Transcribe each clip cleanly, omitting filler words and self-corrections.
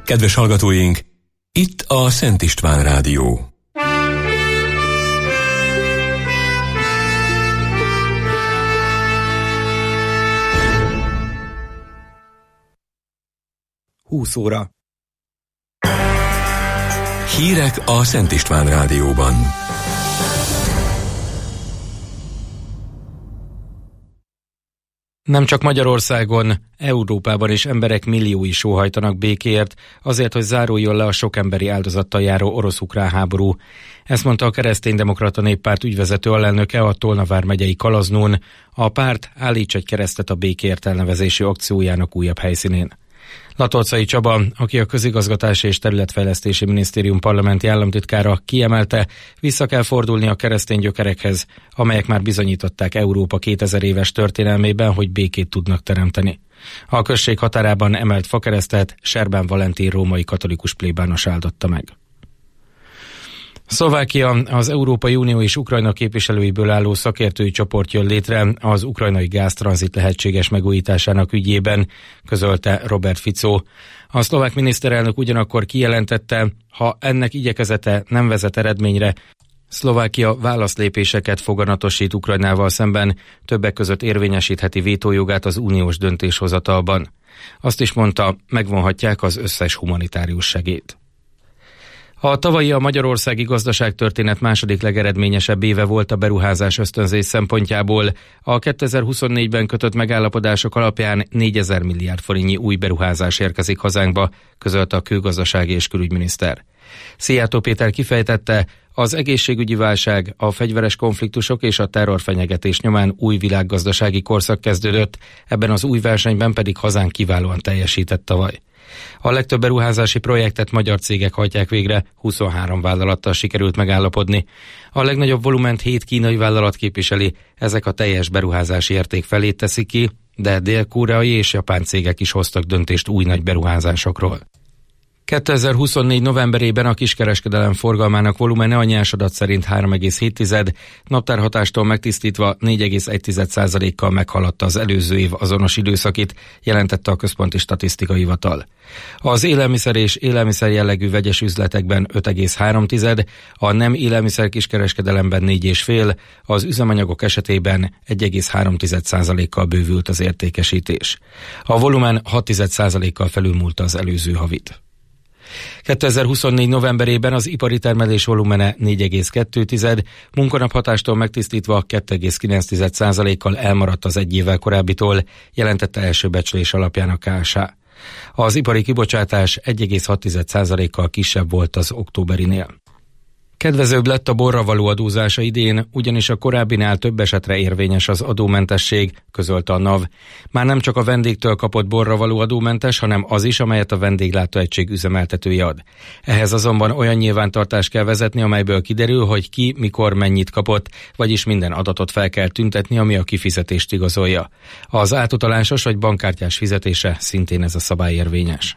Kedves hallgatóink, itt a Szent István Rádió. Óra. Hírek a Szent István Rádióban. Nem csak Magyarországon, Európában is emberek milliói sóhajtanak békéért, azért, hogy záruljon le a sok emberi áldozattal járó orosz-ukrán háború. Ezt mondta a Kereszténydemokrata Néppárt ügyvezető alelnöke a Tolna vármegyei Kalaznón. A párt állíts egy keresztet a békéért elnevezési akciójának újabb helyszínén. Latolczai Csaba, aki a Közigazgatási és Területfejlesztési Minisztérium parlamenti államtitkára, kiemelte, vissza kell fordulni a keresztény gyökerekhez, amelyek már bizonyították Európa 2000 éves történelmében, hogy békét tudnak teremteni. A község határában emelt fakeresztet Serbán Valentin római katolikus plébános áldotta meg. Szlovákia az Európai Unió és Ukrajna képviselőiből álló szakértői csoport jön létre az ukrajnai gáztranzit lehetséges megújításának ügyében, közölte Robert Fico. A szlovák miniszterelnök ugyanakkor kijelentette, ha ennek igyekezete nem vezet eredményre, Szlovákia válaszlépéseket foganatosít Ukrajnával szemben, többek között érvényesítheti vétójogát az uniós döntéshozatalban. Azt is mondta, megvonhatják az összes humanitárius segélyt. A tavalyi a magyarországi gazdaságtörténet második legeredményesebb éve volt a beruházás ösztönzés szempontjából. A 2024-ben kötött megállapodások alapján 4000 milliárd forintnyi új beruházás érkezik hazánkba, közölte a külgazdasági és külügyminiszter. Szijjártó Péter kifejtette, az egészségügyi válság, a fegyveres konfliktusok és a terrorfenyegetés nyomán új világgazdasági korszak kezdődött, ebben az új versenyben pedig hazánk kiválóan teljesített tavaly. A legtöbb beruházási projektet magyar cégek hajtják végre, 23 vállalattal sikerült megállapodni. A legnagyobb volument 7 kínai vállalat képviseli, ezek a teljes beruházási érték felét teszik ki, de dél-koreai és japán cégek is hoztak döntést új nagy beruházásokról. 2024 novemberében a kiskereskedelem forgalmának volumene a nyersadat szerint 3,7, naptárhatástól megtisztítva 4,1%-kal meghaladta az előző év azonos időszakit, jelentette a Központi Statisztikai Hivatal. Az élelmiszer és élelmiszer jellegű vegyes üzletekben 5,3, a nem élelmiszer kiskereskedelemben 4,5, az üzemanyagok esetében 1,3%-kal bővült az értékesítés. A volumen 6%-kal felülmúlta az előző havit. 2024 novemberében az ipari termelés volumene 4,2, munkanaphatástól megtisztítva 2,9%-kal elmaradt az egy évvel korábbitól, jelentette első becslés alapján a KSH. Az ipari kibocsátás 1,6%-kal kisebb volt az októberinél. Kedvezőbb lett a borra való adózása idén, ugyanis a korábbinál több esetre érvényes az adómentesség, közölte a NAV. Már nem csak a vendégtől kapott borra való adómentes, hanem az is, amelyet a vendéglátóegység üzemeltetője ad. Ehhez azonban olyan nyilvántartást kell vezetni, amelyből kiderül, hogy ki, mikor, mennyit kapott, vagyis minden adatot fel kell tüntetni, ami a kifizetést igazolja. Az átutalásos vagy bankkártyás fizetése szintén ez a szabály érvényes.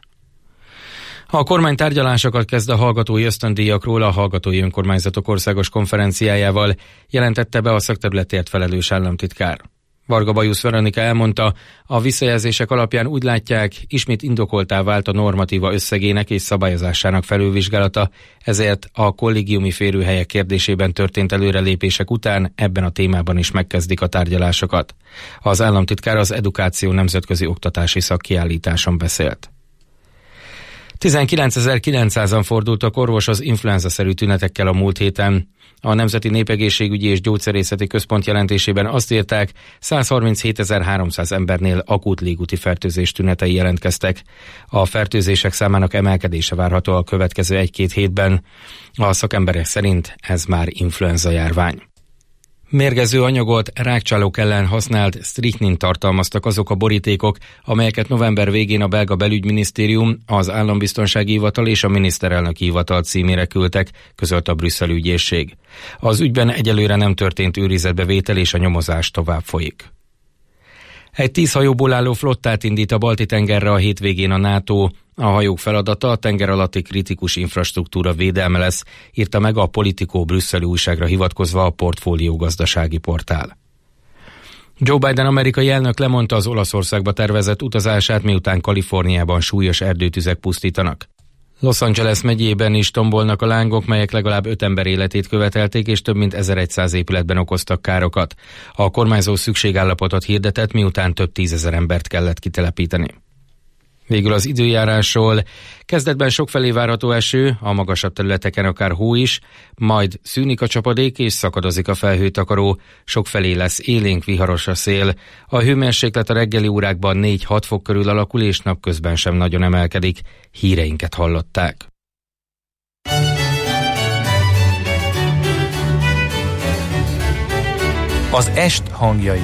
A kormány tárgyalásokat kezd a hallgatói ösztöndíjakról a Hallgatói Önkormányzatok Országos Konferenciájával, jelentette be a szakterületért felelős államtitkár. Varga Bajusz Veronika elmondta, a visszajelzések alapján úgy látják, ismét indokoltá vált a normatíva összegének és szabályozásának felülvizsgálata, ezért a kollégiumi férőhelyek kérdésében történt előrelépések után ebben a témában is megkezdik a tárgyalásokat. Az államtitkár az Edukáció nemzetközi oktatási szakkiállításon beszélt. 19.900-an fordultak orvoshoz influenza-szerű tünetekkel a múlt héten. A Nemzeti Népegészségügyi és Gyógyszerészeti Központ jelentésében azt írták, 137.300 embernél akut légúti fertőzés tünetei jelentkeztek. A fertőzések számának emelkedése várható a következő 1-2 hétben. A szakemberek szerint ez már influenza járvány. Mérgező anyagot rákcsálók ellen használt sztrichnin tartalmaztak azok a borítékok, amelyeket november végén a belga belügyminisztérium, az Állambiztonsági Hivatal és a Miniszterelnöki Hivatal címére küldtek, közölte a brüsszeli ügyészség. Az ügyben egyelőre nem történt őrizetbevétel és a nyomozás tovább folyik. Egy 10 hajóból álló flottát indít a Balti-tengerre a hétvégén a NATO. A hajók feladata a tenger alatti kritikus infrastruktúra védelme lesz, írta meg a Politico brüsszeli újságra hivatkozva a Portfólió gazdasági portál. Joe Biden amerikai elnök lemondta az Olaszországba tervezett utazását, miután Kaliforniában súlyos erdőtüzek pusztítanak. Los Angeles megyében is tombolnak a lángok, melyek legalább 5 ember életét követelték, és több mint 1100 épületben okoztak károkat. A kormányzó szükségállapotot hirdetett, miután több 10 000 embert kellett kitelepíteni. Végül az időjárásról. Kezdetben sokfelé várható eső, a magasabb területeken akár hó is, majd szűnik a csapadék és szakadozik a felhőtakaró, sokfelé lesz élénk viharos a szél. A hőmérséklet a reggeli órákban 4-6 fok körül alakul, és napközben sem nagyon emelkedik. Híreinket hallották. Az est hangjai.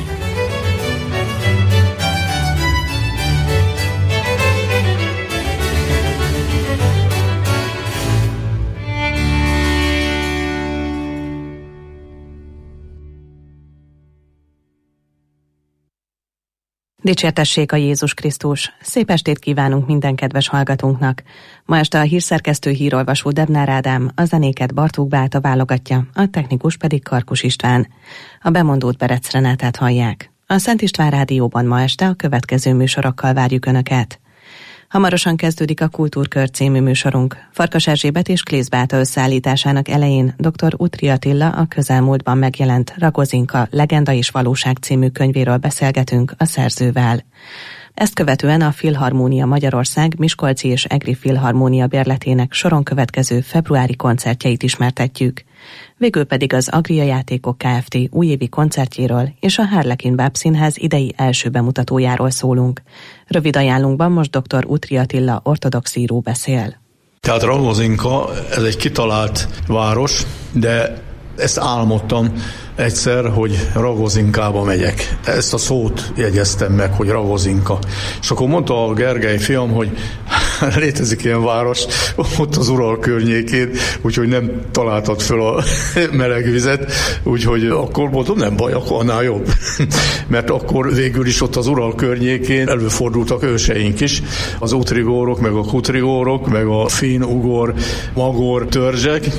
Dicsértessék a Jézus Krisztus! Szép estét kívánunk minden kedves hallgatónknak! Ma este a hírszerkesztő hírolvasó Debnár Ádám, a zenéket Bartók Bálta válogatja, a technikus pedig Karkus István. A bemondót Berec Renátát hallják. A Szent István Rádióban ma este a következő műsorokkal várjuk Önöket. Hamarosan kezdődik a Kultúrkör című műsorunk. Farkas Erzsébet és Klész Beáta összeállításának elején dr. Utri Attila a közelmúltban megjelent Ragozinka Legenda és Valóság című könyvéről beszélgetünk a szerzővel. Ezt követően a Filharmónia Magyarország Miskolci és Egri Filharmónia bérletének soron következő februári koncertjeit ismertetjük. Végül pedig az Agria Játékok Kft. Újévi koncertjéről és a Harlekin Báb Színház idei első bemutatójáról szólunk. Rövid ajánlunkban most dr. Utri Attila ortodox író beszél. Tehát Ragozinka, ez egy kitalált város, de ezt álmodtam egyszer, hogy Ragozinkába megyek. Ezt a szót jegyeztem meg, hogy Ragozinka. És akkor mondta a Gergely fiam, hogy létezik ilyen város ott az Ural környékén, úgyhogy nem találtad föl a meleg vizet, úgyhogy akkor mondom, nem baj, akkor annál jobb. Mert akkor végül is ott az Ural környékén előfordultak őseink is, az utrigórok, meg a kutrigórok, meg a finn, ugor, magor törzsek,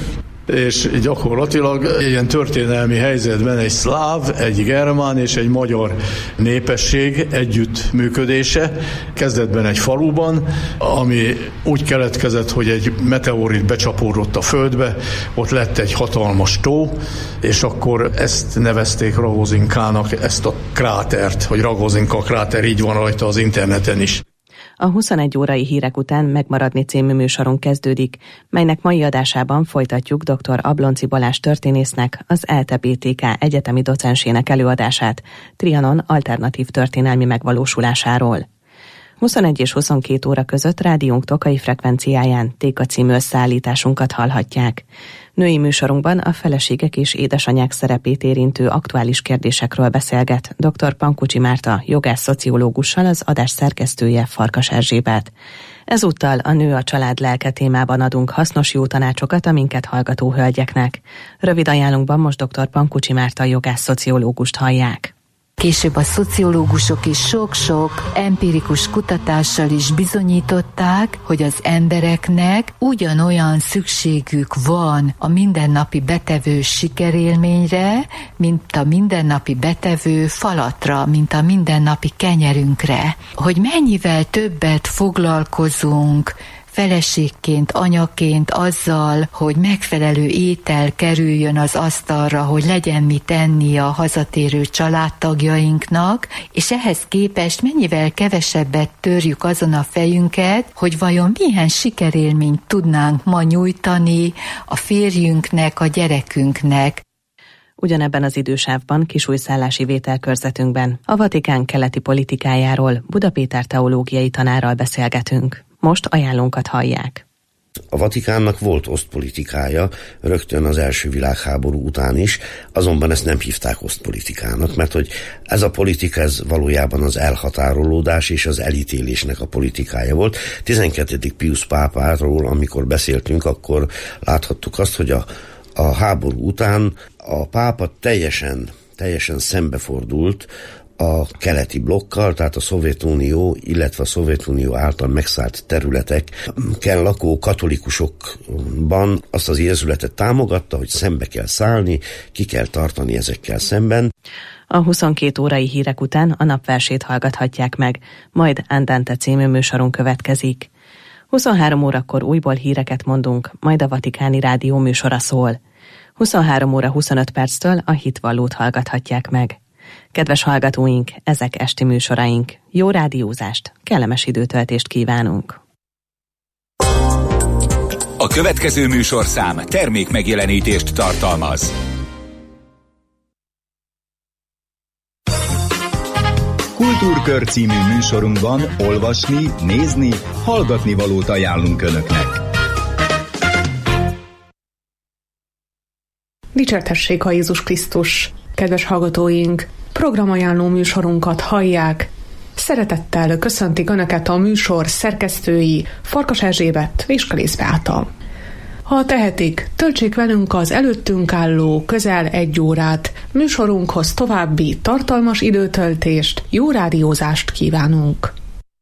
és gyakorlatilag ilyen történelmi helyzetben egy szláv, egy germán és egy magyar népesség együttműködése, kezdetben egy faluban, ami úgy keletkezett, hogy egy meteorit becsapódott a földbe, ott lett egy hatalmas tó, és akkor ezt nevezték Ragozinkának, ezt a krátert, hogy Ragozinka kráter, így van rajta az interneten is. A 21 órai hírek után Megmaradni című műsorunk kezdődik, melynek mai adásában folytatjuk dr. Ablonczy Balázs történésznek, az ELTE BTK egyetemi docensének előadását Trianon alternatív történelmi megvalósulásáról. 21 és 22 óra között rádiónk tokai frekvenciáján Téka című összeállításunkat hallhatják. Női műsorunkban a feleségek és édesanyák szerepét érintő aktuális kérdésekről beszélget dr. Pankucsi Márta, jogász-szociológussal, az adás szerkesztője Farkas Erzsébet. Ezúttal a Nő a család lelke témában adunk hasznos jó tanácsokat a minket hallgató hölgyeknek. Rövid ajánlunkban most dr. Pankucsi Márta, jogász-szociológust hallják. Később a szociológusok is sok-sok empirikus kutatással is bizonyították, hogy az embereknek ugyanolyan szükségük van a mindennapi betevő sikerélményre, mint a mindennapi betevő falatra, mint a mindennapi kenyerünkre. Hogy mennyivel többet foglalkozunk feleségként, anyaként azzal, hogy megfelelő étel kerüljön az asztalra, hogy legyen mit enni a hazatérő családtagjainknak, és ehhez képest mennyivel kevesebbet törjük azon a fejünket, hogy vajon milyen sikerélményt tudnánk ma nyújtani a férjünknek, a gyerekünknek. Ugyanebben az idősávban kisújszállási vételkörzetünkben a Vatikán keleti politikájáról Buda Péter teológiai tanárral beszélgetünk. Most ajánlónkat hallják. A Vatikánnak volt osztpolitikája rögtön az első világháború után is, azonban ezt nem hívták osztpolitikának, mert hogy ez a politika, ez valójában az elhatárolódás és az elítélésnek a politikája volt. 12. Pius pápáról, amikor beszéltünk, akkor láthattuk azt, hogy a háború után a pápa teljesen szembefordult a keleti blokkal, tehát a Szovjetunió, illetve a Szovjetunió által megszállt területeken lakó katolikusokban azt az érzületet támogatta, hogy szembe kell szállni, ki kell tartani ezekkel szemben. A 22 órai hírek után a napversét hallgathatják meg, majd Andante című műsorunk következik. 23 órakor újból híreket mondunk, majd a Vatikáni Rádió műsora szól. 23 óra 25 perctől a Hitvallót hallgathatják meg. Kedves hallgatóink, ezek esti műsoraink. Jó rádiózást, kellemes időtöltést kívánunk! A következő műsorszám termékmegjelenítést tartalmaz. Kultúrkör című műsorunkban olvasni, nézni, hallgatni valót ajánlunk Önöknek. Dicsértessék a Jézus Krisztus! Kedves hallgatóink, programajánló műsorunkat hallják. Szeretettel köszöntik Önöket a műsor szerkesztői Farkas Erzsébet és Kalész Beáta. Ha tehetik, töltsék velünk az előttünk álló közel 1 órát. Műsorunkhoz további tartalmas időtöltést, jó rádiózást kívánunk.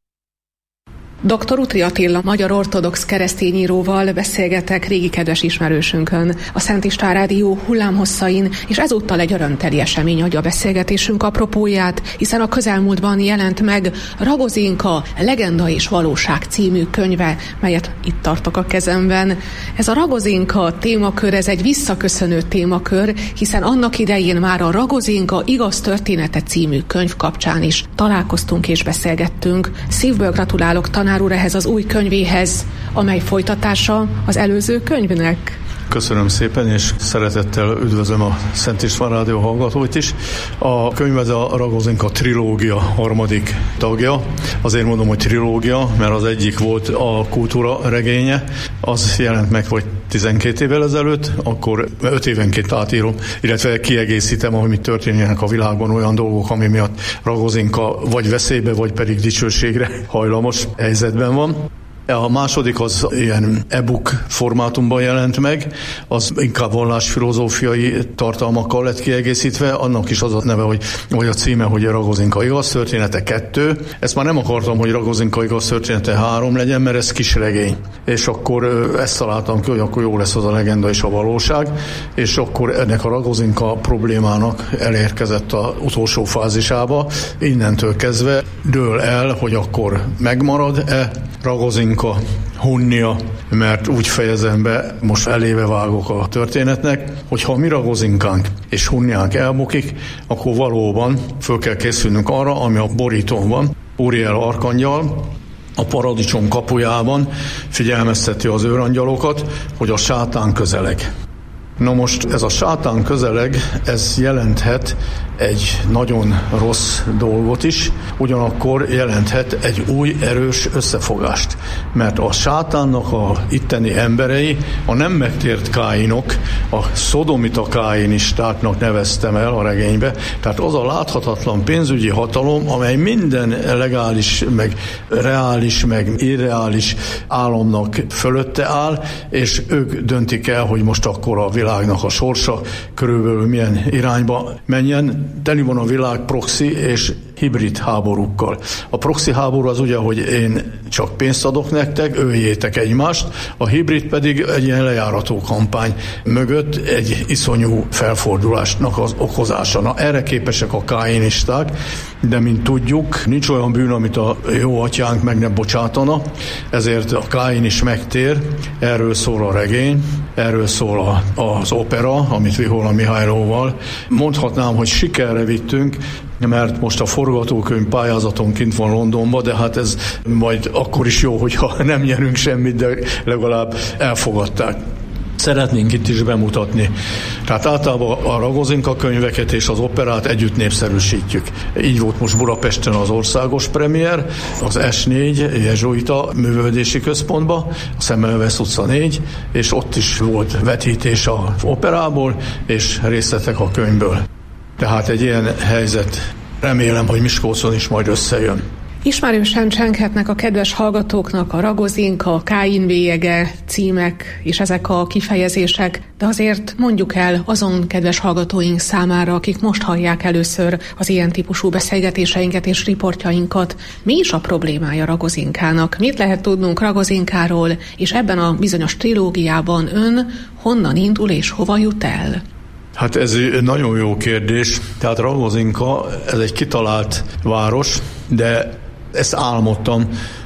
Dr. Utri Attila magyar ortodox keresztényíróval beszélgetek régi kedves ismerősünkön, a Szent István Rádió hullámhosszain, és ezúttal egy örömteli esemény adja a beszélgetésünk apropóját, hiszen a közelmúltban jelent meg Ragozinka, Legenda és Valóság című könyve, melyet itt tartok a kezemben. Ez a Ragozinka témakör, ez egy visszaköszönő témakör, hiszen annak idején már a Ragozinka igaz története című könyv kapcsán is találkoztunk és beszélgettünk. Szívből gratulálok tanár úr ehhez az új könyvéhez, amely folytatása az előző könyvnek. Köszönöm szépen, és szeretettel üdvözlöm a Szent István Rádió hallgatóit is. A könyv a Ragozinka trilógia harmadik tagja. Azért mondom, hogy trilógia, mert az egyik volt a kultúra regénye. Az jelent meg, hogy 12 évvel ezelőtt, akkor 5 évenként átírom, illetve kiegészítem, ahogy mit történjenek a világban olyan dolgok, ami miatt Ragozinka vagy veszélybe, vagy pedig dicsőségre hajlamos helyzetben van. A második az ilyen e-book formátumban jelent meg, az inkább vallásfilozófiai tartalmakkal lett kiegészítve, annak is az a neve, vagy a címe, hogy a Ragozinka igaz története 2. Ezt már nem akartam, hogy Ragozinka igaz története 3 legyen, mert ez kis regény. És akkor ezt találtam ki, hogy akkor jó lesz az a legenda és a valóság, és akkor ennek a Ragozinka problémának elérkezett az utolsó fázisába. Innentől kezdve dől el, hogy akkor megmarad-e Ragozinka, Hunnia, mert úgy fejezem be, most elébe vágok a történetnek, hogy ha mi Ragozinkánk és Hunniánk elbukik, akkor valóban föl kell készülnünk arra, ami a borítón van. Uriel arkangyal a paradicsom kapujában figyelmezteti az őrangyalokat, hogy a sátán közeleg. Na most ez a sátán közeleg, ez jelenthet egy nagyon rossz dolgot is, ugyanakkor jelenthet egy új erős összefogást. Mert a sátánnak a itteni emberei, a nem megtért káinok, a szodomita káinistáknak neveztem el a regénybe, tehát az a láthatatlan pénzügyi hatalom, amely minden legális, meg reális, meg irreális államnak fölötte áll, és ők döntik el, hogy most akkor a világnak a sorsa körülbelül milyen irányba menjen. Teli van a világ proxy és hibrid háborúkkal. A proxy háború az ugye, hogy én csak pénzt adok nektek, öljétek egymást, a hibrid pedig egy ilyen lejárató kampány mögött egy iszonyú felfordulásnak az okozása. Na, erre képesek a káinisták, de mint tudjuk, nincs olyan bűn, amit a jó atyánk meg ne bocsátana, ezért a Káin is megtér, erről szól a regény, erről szól az opera, amit Vihola Mihálylóval. Mondhatnám, hogy sikerre vittünk, mert most a forgatókönyv pályázaton kint van Londonban, de hát ez majd akkor is jó, hogyha nem nyerünk semmit, de legalább elfogadták. Szeretnénk itt is bemutatni. Tehát általában a Ragozinka könyveket és az operát együtt népszerűsítjük. Így volt most Budapesten az országos premier, az S4 jezsuita művelődési központban, a Szemmelweis utca 4, és ott is volt vetítés az operából, és részletek a könyvből. Tehát egy ilyen helyzet, remélem, hogy Miskolcon is majd összejön. Ismerősen csenghetnek a kedves hallgatóknak a Ragozinka, a Káin bélyege címek és ezek a kifejezések, de azért mondjuk el azon kedves hallgatóink számára, akik most hallják először az ilyen típusú beszélgetéseinket és riportjainkat, mi is a problémája Ragozinkának? Mit lehet tudnunk Ragozinkáról, és ebben a bizonyos trilógiában ön honnan indul és hova jut el? Hát ez egy nagyon jó kérdés. Tehát Ragozinka, ez egy kitalált város, de ezt álmodtam,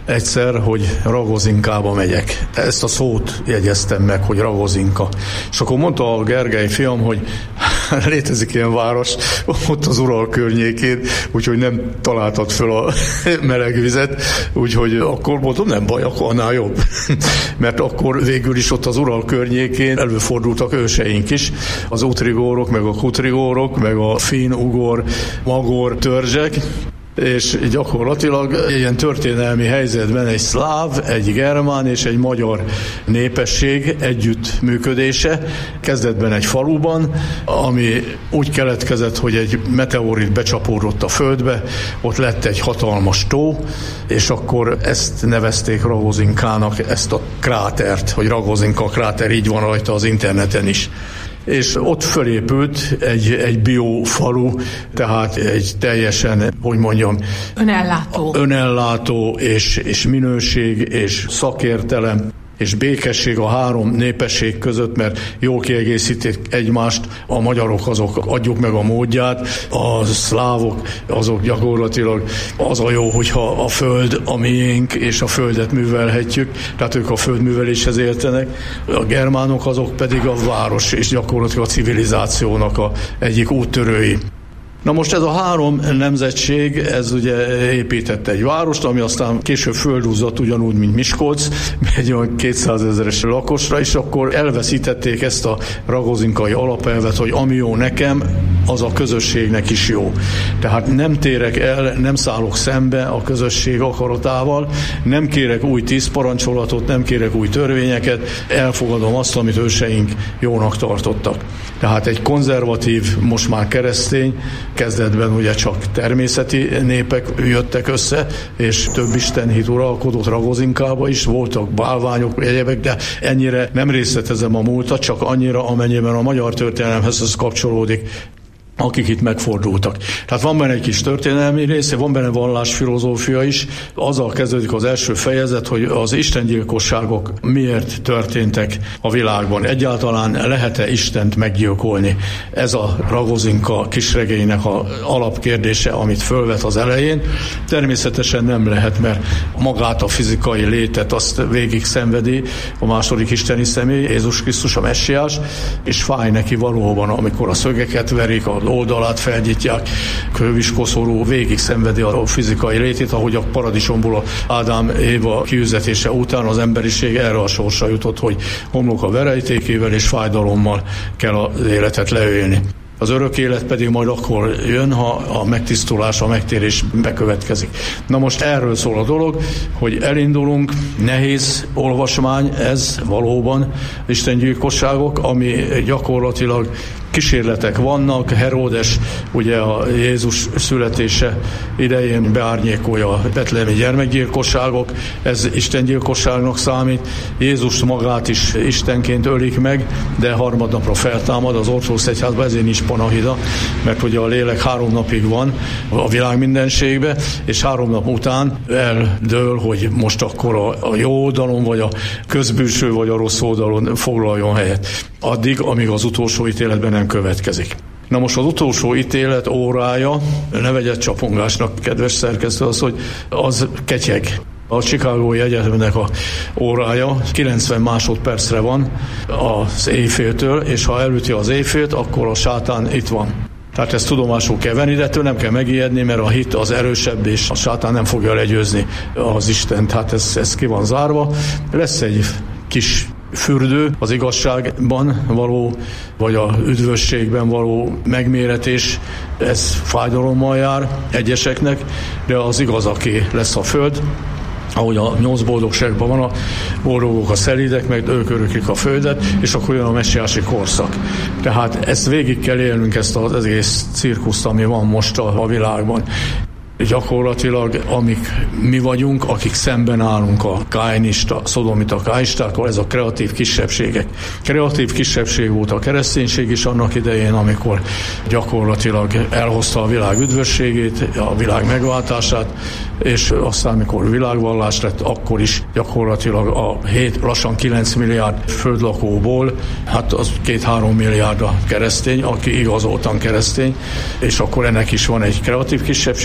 egyszer, hogy Ragozinkába megyek. Ezt a szót jegyeztem meg, hogy Ragozinka. És akkor mondta a Gergely fiam, hogy létezik ilyen város ott az Ural környékén, úgyhogy nem találtad föl a meleg vizet, úgyhogy akkor mondom, nem baj, akkor annál jobb. Mert akkor végül is ott az Ural környékén előfordultak őseink is, az utrigórok, meg a kutrigórok, meg a finn, ugor, magor törzsek, és gyakorlatilag ilyen történelmi helyzetben egy szláv, egy germán és egy magyar népesség együttműködése kezdetben egy faluban, ami úgy keletkezett, hogy egy meteorit becsapódott a földbe, ott lett egy hatalmas tó, és akkor ezt nevezték Ragozinkának, ezt a krátert, hogy Ragozinka kráter, így van rajta az interneten is. És ott fölépült egy biofalu, tehát egy teljesen, hogy mondjam, önellátó és minőség és szakértelem és békesség a három népesség között, mert jól kiegészítik egymást, a magyarok azok adjuk meg a módját, a szlávok azok gyakorlatilag az a jó, hogyha a föld a miénk, és a földet művelhetjük, tehát ők a földműveléshez értenek, a germánok azok pedig a város és gyakorlatilag a civilizációnak a egyik úttörői. Na most ez a három nemzetség, ez ugye épített egy várost, ami aztán később földúzott ugyanúgy, mint Miskolc, egy olyan 200 000-es lakosra, és akkor elveszítették ezt a ragozinkai alapelvet, hogy ami jó nekem, az a közösségnek is jó. Tehát nem térek el, nem szállok szembe a közösség akaratával, nem kérek új 10 parancsolatot, nem kérek új törvényeket, elfogadom azt, amit őseink jónak tartottak. Tehát egy konzervatív, most már keresztény, kezdetben ugye csak természeti népek jöttek össze, és több istenhit uralkodott Ragozinkába is, voltak bálványok, egyebek, de ennyire nem részletezem a múltat, csak annyira, amennyiben a magyar történelemhez ez kapcsolódik, akik itt megfordultak. Tehát van benne egy kis történelmi része, van benne vallásfilozófia is. Azzal kezdődik az első fejezet, hogy az istengyilkosságok miért történtek a világban. Egyáltalán lehet-e Istent meggyilkolni? Ez a Ragozinka kisregénynek az alapkérdése, amit fölvet az elején. Természetesen nem lehet, mert magát a fizikai létet azt végig szenvedi a második isteni személy, Jézus Krisztus, a messiás, és fáj neki valóban, amikor a szögeket verik, a oldalát felgyitják, kőviskoszorú, végig szenvedi a fizikai létét, ahogy a paradicsomból Ádám Éva kiüzetése után az emberiség erre a sorsra jutott, hogy homlok a verejtékével és fájdalommal kell az életet leélni. Az örök élet pedig majd akkor jön, ha a megtisztulás, a megtérés bekövetkezik. Na most erről szól a dolog, hogy elindulunk, nehéz olvasmány, ez valóban istengyilkosságok, ami gyakorlatilag kísérletek vannak. Heródes ugye a Jézus születése idején beárnyékolja a betlehemi gyermekgyilkosságok, ez istengyilkosságnak számít. Jézus magát is istenként ölik meg, de harmadnapra feltámad az ortodox egyházban, ezért nincs panahida, mert ugye a lélek 3 napig van a világ mindenségbe, és 3 nap után eldől, hogy most akkor a jó oldalon, vagy a közbűső, vagy a rossz oldalon foglaljon helyet. Addig, amíg az utolsó ítéletben nem következik. Na most az utolsó ítélet órája, ne vegyed csapongásnak, kedves szerkesztő, az, hogy az ketyeg. A Chicagói Egyetemnek a órája 90 másodpercre van az éjféltől, és ha elüti az éjfélt, akkor a sátán itt van. Tehát ezt tudomásul kell venni, de ettől nem kell megijedni, mert a hit az erősebb, és a sátán nem fogja legyőzni az Istent. Hát ez ki van zárva. Lesz egy kis fürdő az igazságban való, vagy a üdvösségben való megméretés, ez fájdalommal jár egyeseknek, de az igaz, aki lesz a föld, ahogy a 8 boldogságban van, a boldogok a szelídek, meg ők öröklik a földet, és akkor jön a messiási korszak. Tehát ezt végig kell élnünk, ezt az egész cirkuszt, ami van most a világban. Gyakorlatilag amik mi vagyunk, akik szemben állunk a káinista, szodomita káinistákkal, ez a kreatív kisebbségek. Kreatív kisebbség volt a kereszténység is annak idején, amikor gyakorlatilag elhozta a világ üdvösségét, a világ megváltását, és aztán, amikor világvallás lett, akkor is gyakorlatilag a 7, lassan 9 milliárd földlakóból, hát az 2-3 milliárd a keresztény, aki igazoltan keresztény, és akkor ennek is van egy kreatív kisebbség része,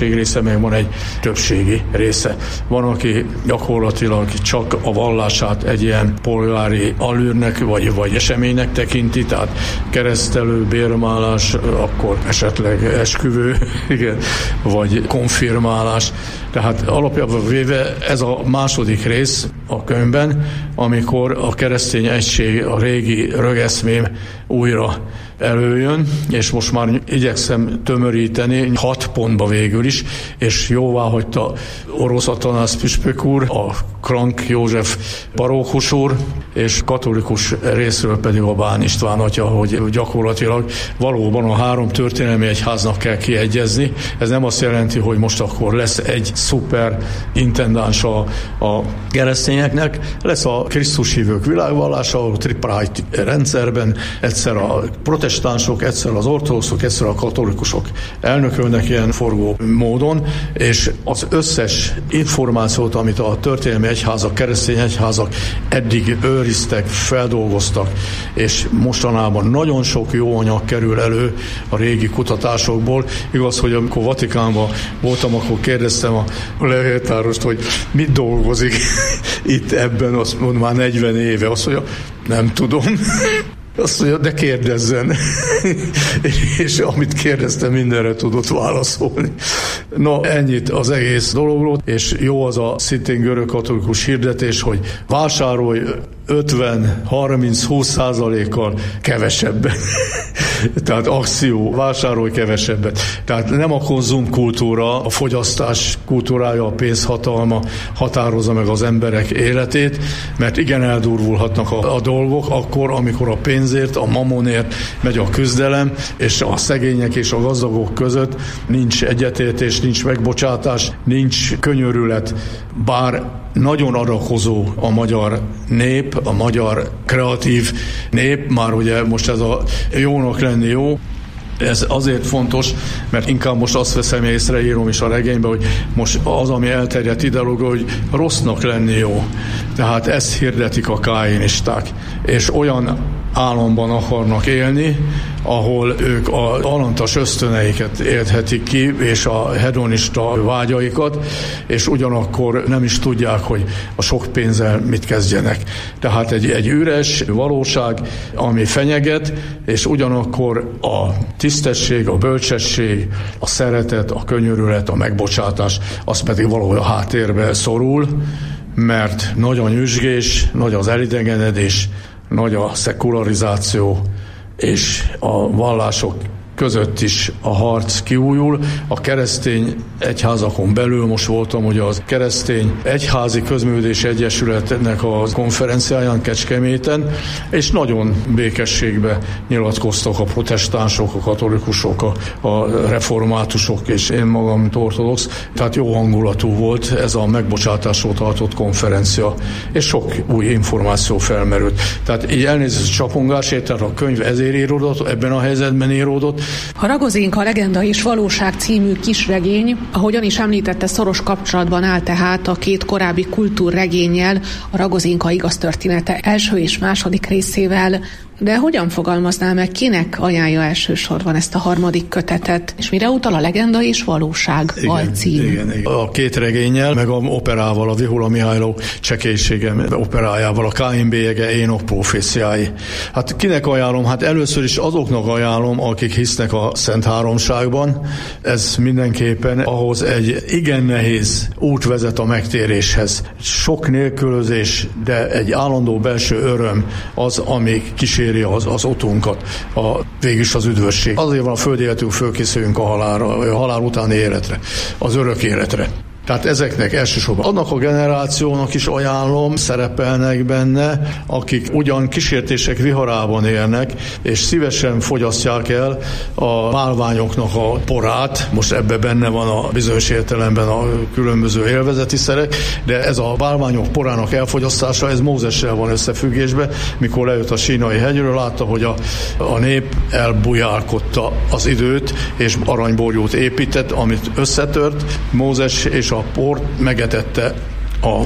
meg van egy többségi része. Van, aki gyakorlatilag csak a vallását egy ilyen polgári alűrnek, vagy eseménynek tekinti, tehát keresztelő, bérmálás, akkor esetleg esküvő, igen, vagy konfirmálás. Tehát alapjában véve ez a második rész a könyvben, amikor a keresztény egység, a régi rögeszmém újra előjön, és most már igyekszem tömöríteni 6 pontba végül is, és jóvá hagyta Orosz Atanász püspök úr, a Krank József parókus úr, és katolikus részről pedig a Bán István atya, hogy gyakorlatilag valóban a 3 történelmi egyháznak kell kiegyezni. Ez nem azt jelenti, hogy most akkor lesz egy szuper intendánsa a keresztényeknek, lesz a Krisztus hívők világvallása, a tripartite rendszerben egyszer a protestánsok, egyszer az ortodoxok, egyszer a katolikusok elnökölnek ilyen forgó módon, és az összes információt, amit a történelmi egyházak, keresztény egyházak eddig őriztek, feldolgoztak, és mostanában nagyon sok jó anyag kerül elő a régi kutatásokból. Igaz, hogy amikor Vatikánban voltam, akkor kérdeztem a levéltárost, hogy mit dolgozik itt ebben, azt mondom, már 40 éve. Azt mondja, nem tudom. Azt mondja, de kérdezzen. És amit kérdeztem, mindenre tudott válaszolni. Na, ennyit az egész dologról, és jó az a szintén görögkatolikus hirdetés, hogy vásárolj 50-30-20%-kal kevesebben. Tehát akció, vásárolj kevesebbet. Tehát nem a konzumkultúra, a fogyasztás kultúrája, a pénzhatalma határozza meg az emberek életét, mert igen eldurvulhatnak a dolgok akkor, amikor a pénzért, a mamonért megy a küzdelem, és a szegények és a gazdagok között nincs egyetértés, nincs megbocsátás, nincs könyörület, bár nagyon adakozó a magyar nép, a magyar kreatív nép, már ugye most ez a jónak lenni jó. Ez azért fontos, mert inkább most azt veszem észre, írom is a regényben, hogy most az, ami elterjedt ideológia, hogy rossznak lenni jó. Tehát ezt hirdetik a káinisták. És olyan álomban akarnak élni, ahol ők az alantas ösztöneiket élthetik ki, és a hedonista vágyaikat, és ugyanakkor nem is tudják, hogy a sok pénzzel mit kezdjenek. Tehát egy üres valóság, ami fenyeget, és ugyanakkor a tisztesség, a bölcsesség, a szeretet, a könyörület, a megbocsátás, az pedig valahogy a háttérbe szorul, mert nagy a nyüzsgés, nagy az elidegenedés, nagy a szekularizáció, és a vallások között is a harc kiújul. A keresztény egyházakon belül most voltam, hogy az keresztény egyházi közművelési egyesületnek a konferenciáján Kecskeméten, és nagyon békességbe nyilatkoztak a protestánsok, a katolikusok, a reformátusok, és én magam, mint ortodox. Tehát jó hangulatú volt ez a megbocsátásról tartott konferencia, és sok új információ felmerült. Tehát így elnézést csapongásért, tehát a könyv ezért íródott, ebben a helyzetben íródott. A Ragozénka, legenda és valóság című kisregény, ahogyan is említette, szoros kapcsolatban áll tehát a 2 korábbi kultúrregénnyel, a Ragozénka igaz története első és második részével. De hogyan fogalmazná meg, kinek ajánlja elsősorban ezt a 3. kötetet, és mire utal a legenda és valóság alcím? Igen. A 2 regénnyel, meg a operával, a Vihula Mihályló Csekélysége operájával, a Káin bélyege, Énok proféciái. Hát kinek ajánlom? Hát először is azoknak ajánlom, akik hisznek a Szent Háromságban. Ez mindenképpen ahhoz egy igen nehéz út vezet a megtéréshez. Sok nélkülözés, de egy állandó belső öröm az, ami kíséri az otthunkat, végülis az üdvösség. Azért van a földi életünk, fölkészüljünk a halálra, a halál utáni életre, az örök életre. Tehát ezeknek elsősorban annak a generációnak is ajánlom, szerepelnek benne, akik ugyan kísértések viharában élnek, és szívesen fogyasztják el a málványoknak a porát. Most ebbe benne van a bizonyos értelemben a különböző élvezeti szerek, de ez a málványok porának elfogyasztása, ez Mózessel van összefüggésben, mikor lejött a Sínai hegyről, látta, hogy a nép elbujálkodta az időt, és aranyborjót épített, amit összetört Mózes, és a port megetette a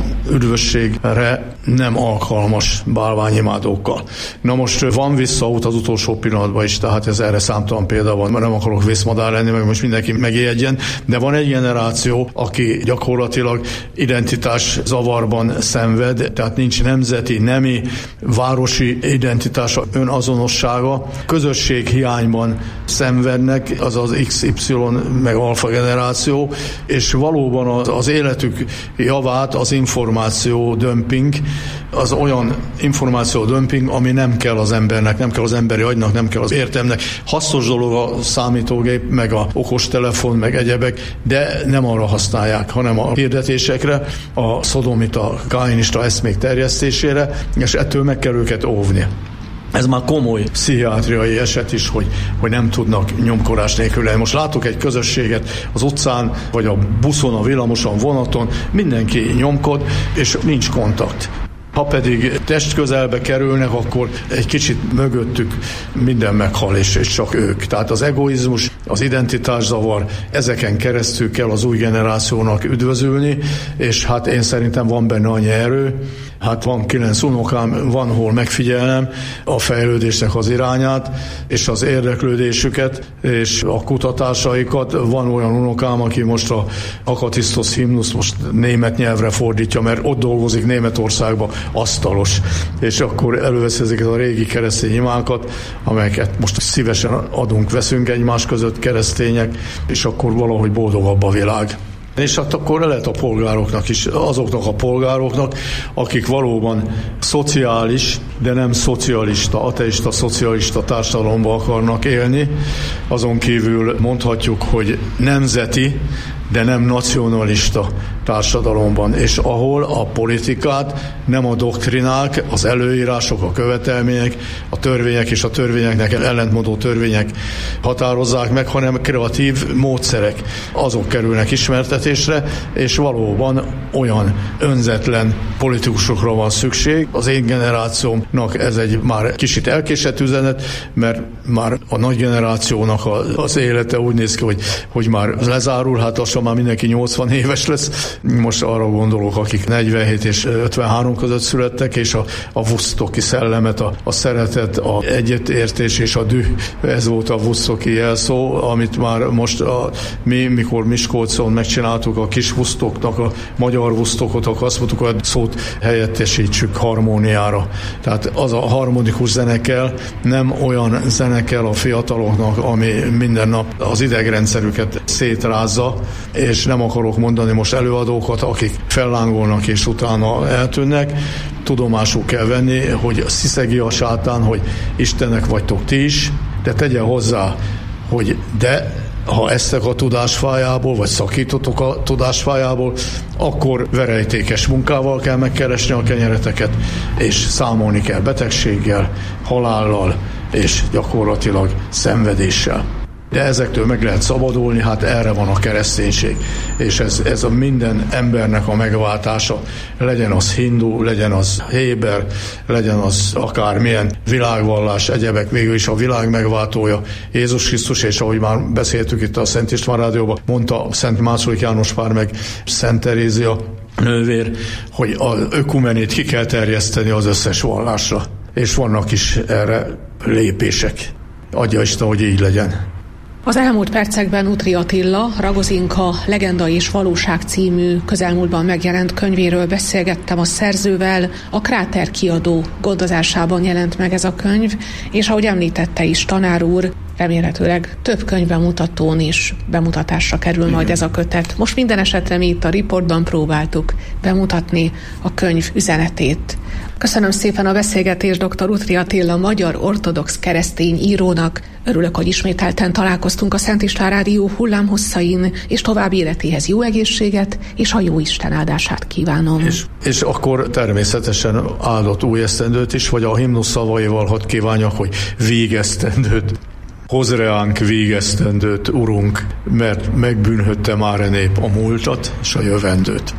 üdvösségre nem alkalmas bálványimádókkal. Na most van visszaút az utolsó pillanatban is, tehát ez erre számtalan példa van, mert nem akarok vészmadár lenni, meg most mindenki megijedjen, de van egy generáció, aki gyakorlatilag identitás zavarban szenved, tehát nincs nemzeti, nemi, városi identitása, önazonossága, közösség hiányban szenvednek, az az XY meg alfa generáció, és valóban az életük javát az információ dömping, az olyan információ dömping, ami nem kell az embernek, nem kell az emberi agynak, nem kell az értelmnek. Hasznos dolog a számítógép, meg a okostelefon, meg egyebek, de nem arra használják, hanem a hirdetésekre, a szodomita, káinista eszmék terjesztésére, és ettől meg kell őket óvni. Ez már komoly pszichiátriai eset is, hogy nem tudnak nyomkorás nélkül lenni. Most látok egy közösséget az utcán, vagy a buszon, a villamoson, vonaton, mindenki nyomkod, és nincs kontakt. Ha pedig testközelbe kerülnek, akkor egy kicsit mögöttük minden meghal, és csak ők. Tehát az egoizmus, az identitászavar, ezeken keresztül kell az új generációnak üdvözülni, és hát én szerintem van benne annyi erő. Hát van 9 unokám, van hol megfigyelnem a fejlődésnek az irányát, és az érdeklődésüket, és a kutatásaikat. Van olyan unokám, aki most a Akatisztosz himnusz most német nyelvre fordítja, mert ott dolgozik Németországban, asztalos, és akkor elővesz ezeket a régi keresztény imákat, amelyeket most szívesen veszünk egymás között keresztények, és akkor valahogy boldogabb a világ. És hát akkor lehet a polgároknak is, azoknak a polgároknak, akik valóban szociális, de nem szocialista, ateista, szocialista társadalomban akarnak élni. Azon kívül mondhatjuk, hogy nemzeti, de nem nacionalista társadalomban, és ahol a politikát nem a doktrinák, az előírások, a követelmények, a törvények és a törvényeknek ellentmondó törvények határozzák meg, hanem kreatív módszerek, azok kerülnek ismertetésre, és valóban olyan önzetlen politikusokra van szükség. Az én generációmnak ez egy már kicsit elkésett üzenet, mert már a nagy generációnak az élete úgy néz ki, hogy már lezárul, hát lassan már mindenki 80 éves lesz. Most arra gondolok, akik 47 és 53 között születtek, és a Woodstocki szellemet, a szeretet, a egyetértés és a düh, ez volt a Woodstocki jelszó, amit már most mi, mikor Miskolcon megcsináltuk a kis Woodstocknak, a magyar Woodstockot, akkor azt mondtuk, hogy a szót helyettesítsük harmóniára. Tehát az a harmonikus zene kell, nem olyan zene kell a fiataloknak, ami minden nap az idegrendszerüket szétrázza, és nem akarok mondani most előadókat, akik fellángolnak és utána eltűnnek. Tudomásul kell venni, hogy sziszegi a sátán, hogy Istenek vagytok ti is, de tegye hozzá, hogy de ha esztek a tudásfájából, vagy szakítotok a tudásfájából, akkor verejtékes munkával kell megkeresni a kenyereteket, és számolni kell betegséggel, halállal, és gyakorlatilag szenvedéssel. De ezektől meg lehet szabadulni, hát erre van a kereszténység. És ez a minden embernek a megváltása, legyen az hindu, legyen az héber, legyen az akármilyen világvallás, egyebek, végül is a világ megváltója Jézus Krisztus, és ahogy már beszéltük itt a Szent István Rádióban, mondta Szent Második János Pál meg Szent Terézia nővér, hogy az ökumenét ki kell terjeszteni az összes vallásra. És vannak is erre lépések. Adja Isten, hogy így legyen. Az elmúlt percekben Utri Attila, Ragozinka, Legenda és Valóság című közelmúltban megjelent könyvéről beszélgettem a szerzővel. A Kráter kiadó gondozásában jelent meg ez a könyv, és ahogy említette is tanár úr, remélhetőleg több könyvbemutatón is bemutatásra kerül majd ez a kötet. Most minden esetre mi itt a Riportban próbáltuk bemutatni a könyv üzenetét. Köszönöm szépen a beszélgetést dr. Utri Attila, magyar ortodox keresztény írónak. Örülök, hogy ismételten találkoztunk a Szent István Rádió hullámhosszain, és további életéhez jó egészséget, és a jó Isten áldását kívánom. És akkor természetesen áldott új esztendőt is, vagy a himnusz szavaival hadd kívánjak, hogy végesztendőt. Hozz reánk végesztendőt, Urunk, mert megbűnhödte már a nép a múltat és a jövendőt.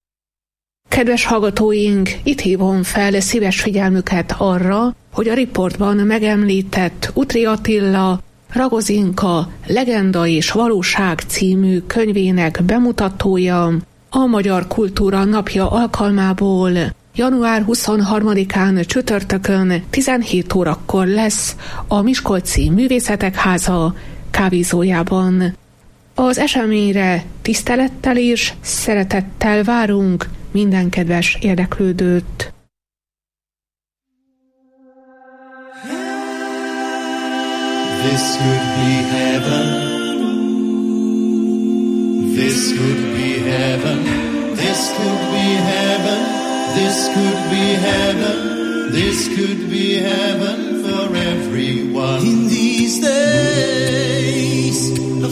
Kedves hallgatóink, itt hívom fel szíves figyelmüket arra, hogy a Riportban megemlített Utri Attila, Ragozinka, Legenda és Valóság című könyvének bemutatója A Magyar Kultúra Napja alkalmából január 23-án csütörtökön 17 órakor lesz a Miskolci Művészetek Háza kávézójában. Az eseményre tisztelettel és szeretettel várunk minden kedves érdeklődőt. This could be heaven. This could be heaven. This could be heaven. This could be heaven. This could be heaven for everyone. In these days of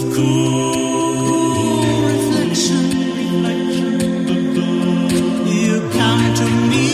cool reflection, you come to me.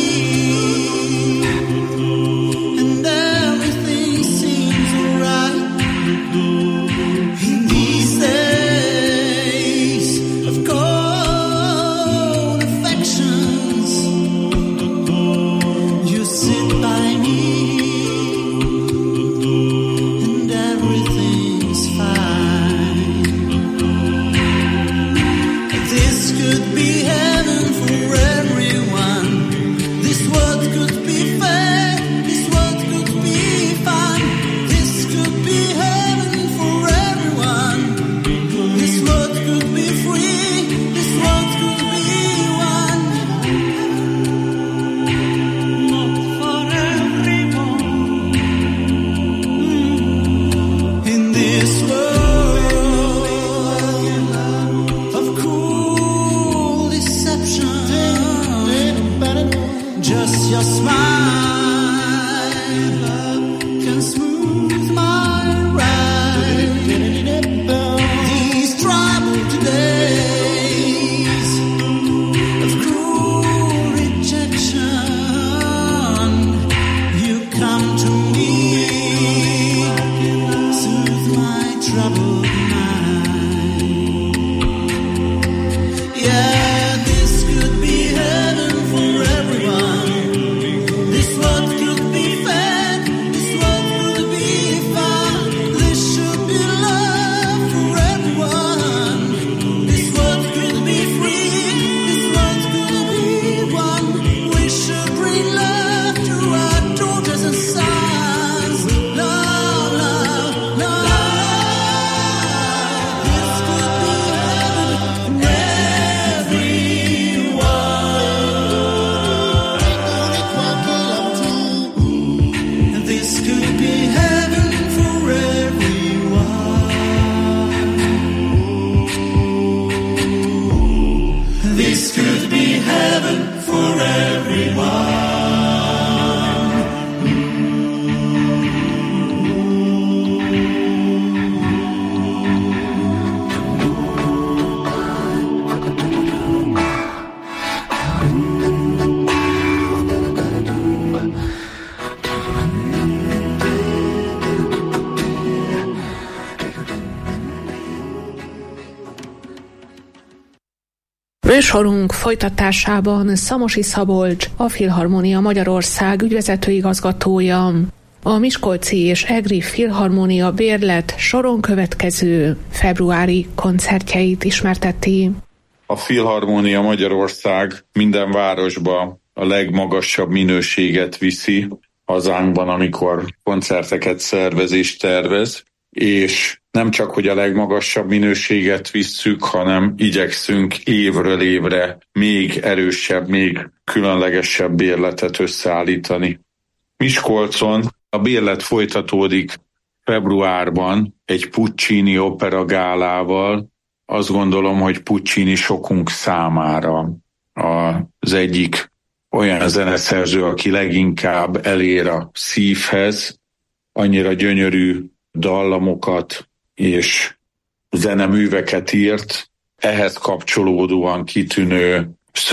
Műsorunk folytatásában Szamosi Szabolcs, a Filharmonia Magyarország ügyvezető igazgatója, a Miskolci és Egri Filharmonia bérlet soron következő februári koncertjeit ismerteti. A Filharmonia Magyarország minden városba a legmagasabb minőséget viszi hazánkban, amikor koncerteket szervez és tervez, és nem csak, hogy a legmagasabb minőséget visszük, hanem igyekszünk évről évre még erősebb, még különlegesebb bérletet összeállítani. Miskolcon a bérlet folytatódik februárban egy Puccini opera gálával. Azt gondolom, hogy Puccini sokunk számára az egyik olyan zeneszerző, aki leginkább elér a szívhez, annyira gyönyörű dallamokat és zeneműveket írt, ehhez kapcsolódóan kitűnő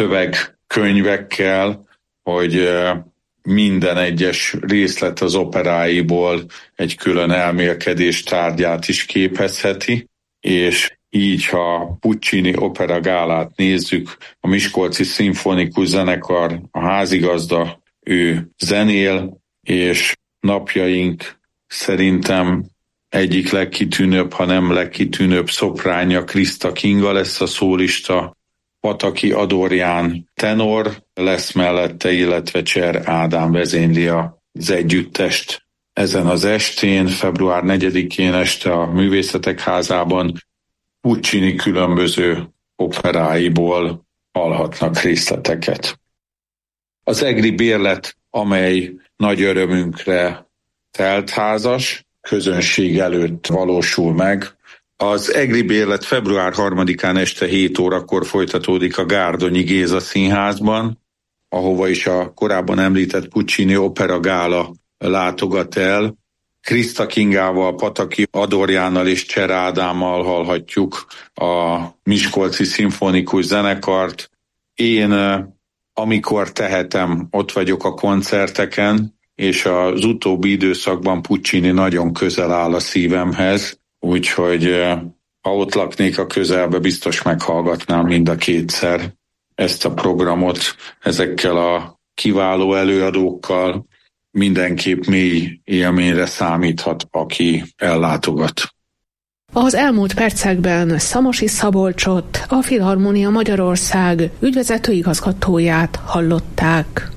szövegkönyvekkel, hogy minden egyes részlet az operáiból egy külön elmélkedés tárgyát is képezheti, és így, ha Puccini opera gálát nézzük, a Miskolci Szimfonikus Zenekar, a házigazda, ő zenél, és napjaink szerintem egyik legkitűnőbb, ha nem legkitűnőbb szopránja, Krista Kinga lesz a szólista, Pataki Adorján tenor lesz mellette, illetve Cser Ádám vezényli az együttest. Ezen az estén, február 4-én este a Művészetek Házában Puccini különböző operáiból hallhatnak részleteket. Az egri bérlet, amely nagy örömünkre teltházas, közönség előtt valósul meg. Az egri bérlet február 3-án este 7 órakor folytatódik a Gárdonyi Géza Színházban, ahova is a korábban említett Puccini opera gála látogat el. Krista Kingával, Pataki Adorjánnal és Cser Ádámmal hallhatjuk a Miskolci Szimfonikus Zenekart. Én, amikor tehetem, ott vagyok a koncerteken, és az utóbbi időszakban Puccini nagyon közel áll a szívemhez, úgyhogy ha ott laknék a közelbe, biztos meghallgatnám mind a kétszer ezt a programot ezekkel a kiváló előadókkal. Mindenképp mély élményre számíthat, aki ellátogat. Az elmúlt percekben Szamosi Szabolcsot, a Filharmónia Magyarország ügyvezető igazgatóját hallották.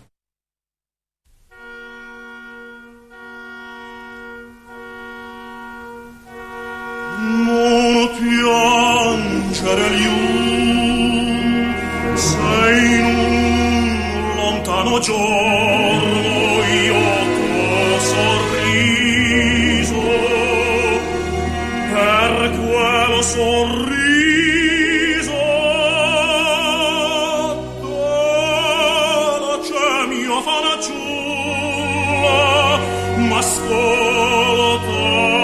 Non piangere più, sei in un lontano giorno io tuo sorriso, per quello sorriso dolce mio fanciulla m'ascolta.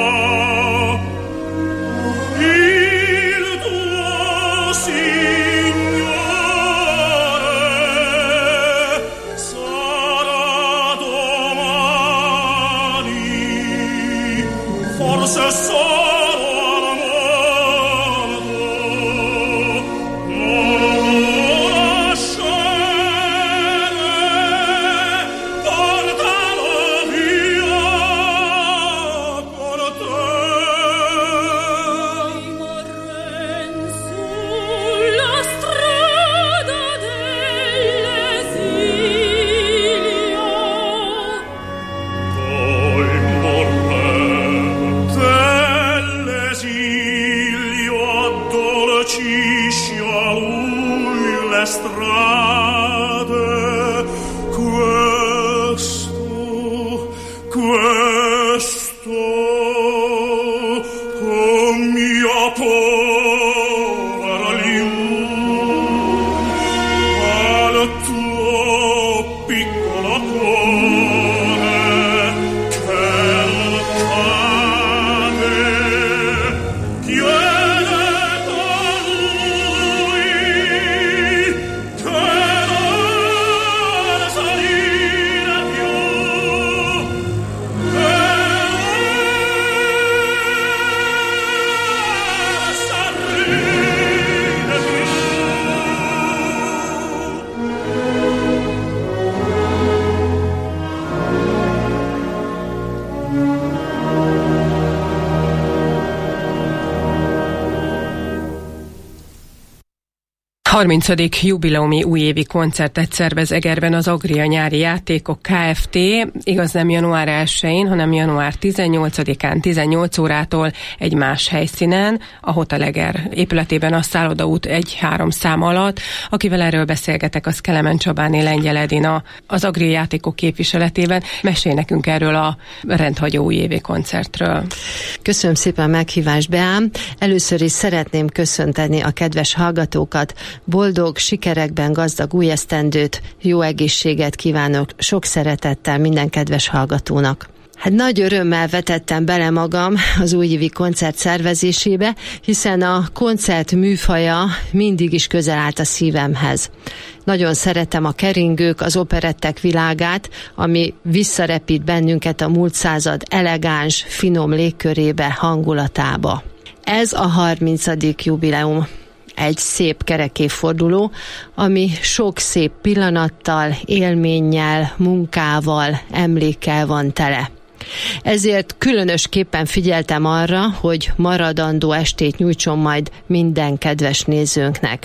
A 30. jubileumi újévi koncertet szervez Egerben az Agria Nyári Játékok Kft. Igaz, nem január 1-én, hanem január 18-án 18 órától egy más helyszínen, a Hotel Eger épületében, a Szállodaút 1-3 szám alatt. Akivel erről beszélgetek, az Kelemen Csabáné Lengyel Edina, az Agria Játékok képviseletében. Mesélj nekünk erről a rendhagyó újévi koncertről. Köszönöm szépen a meghívást, Beám. Először is szeretném köszönteni a kedves hallgatókat. Boldog, sikerekben gazdag új esztendőt, jó egészséget kívánok sok szeretettel minden kedves hallgatónak. Hát nagy örömmel vetettem bele magam az újévi koncert szervezésébe, hiszen a koncert műfaja mindig is közel állt a szívemhez. Nagyon szeretem a keringők, az operettek világát, ami visszarepít bennünket a múlt század elegáns, finom légkörébe, hangulatába. Ez a 30. jubileum. Egy szép kerek évforduló, ami sok szép pillanattal, élménnyel, munkával, emlékkel van tele. Ezért különösképpen figyeltem arra, hogy maradandó estét nyújtson majd minden kedves nézőnknek.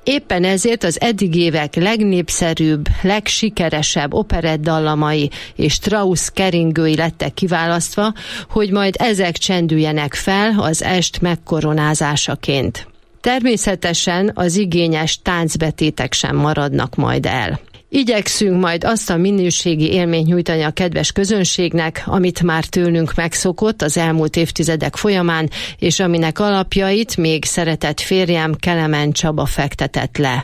Éppen ezért az eddig évek legnépszerűbb, legsikeresebb operettdallamai és Strauss keringői lettek kiválasztva, hogy majd ezek csendüljenek fel az est megkoronázásaként. Természetesen az igényes táncbetétek sem maradnak majd el. Igyekszünk majd azt a minőségi élményt nyújtani a kedves közönségnek, amit már tőlünk megszokott az elmúlt évtizedek folyamán, és aminek alapjait még szeretett férjem Kelemen Csaba fektetett le.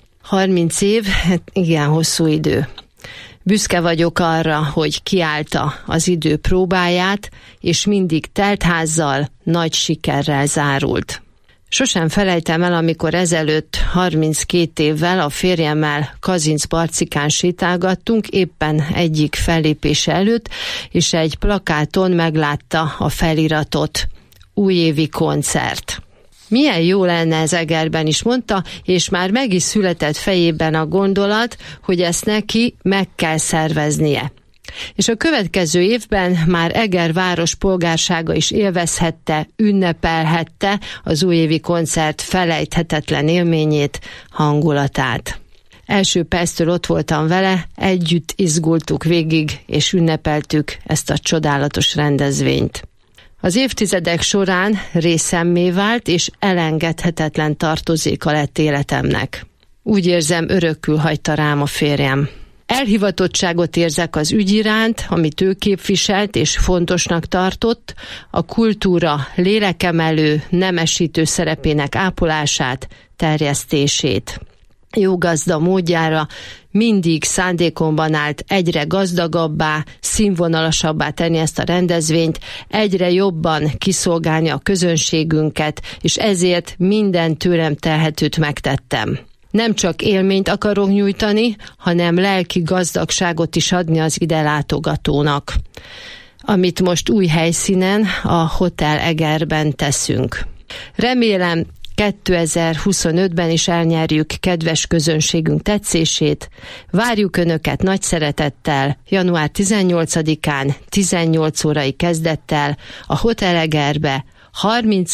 30 év, igen hosszú idő. Büszke vagyok arra, hogy kiállta az idő próbáját, és mindig teltházzal, nagy sikerrel zárult. Sosem felejtem el, amikor ezelőtt 32 évvel a férjemmel Kazincbarcikán sétálgattunk, éppen egyik fellépése előtt, és egy plakáton meglátta a feliratot: újévi koncert. Milyen jó lenne ez Egerben is, mondta, és már meg is született fejében a gondolat, hogy ezt neki meg kell szerveznie. És a következő évben már Eger város polgársága is élvezhette, ünnepelhette az újévi koncert felejthetetlen élményét, hangulatát. Első perctől ott voltam vele, együtt izgultuk végig, és ünnepeltük ezt a csodálatos rendezvényt. Az évtizedek során részemmé vált, és elengedhetetlen tartozéka lett életemnek. Úgy érzem, örökkül hagyta rám a férjem. Elhivatottságot érzek az ügy iránt, amit ő képviselt és fontosnak tartott, a kultúra lélekemelő, nemesítő szerepének ápolását, terjesztését. Jó gazda módjára mindig szándékomban állt egyre gazdagabbá, színvonalasabbá tenni ezt a rendezvényt, egyre jobban kiszolgálni a közönségünket, és ezért minden tőlem telhetőt megtettem. Nem csak élményt akarok nyújtani, hanem lelki gazdagságot is adni az ide látogatónak, amit most új helyszínen, a Hotel Egerben teszünk. Remélem, 2025-ben is elnyerjük kedves közönségünk tetszését. Várjuk Önöket nagy szeretettel január 18-án 18 órai kezdettel a Hotel Egerbe 30.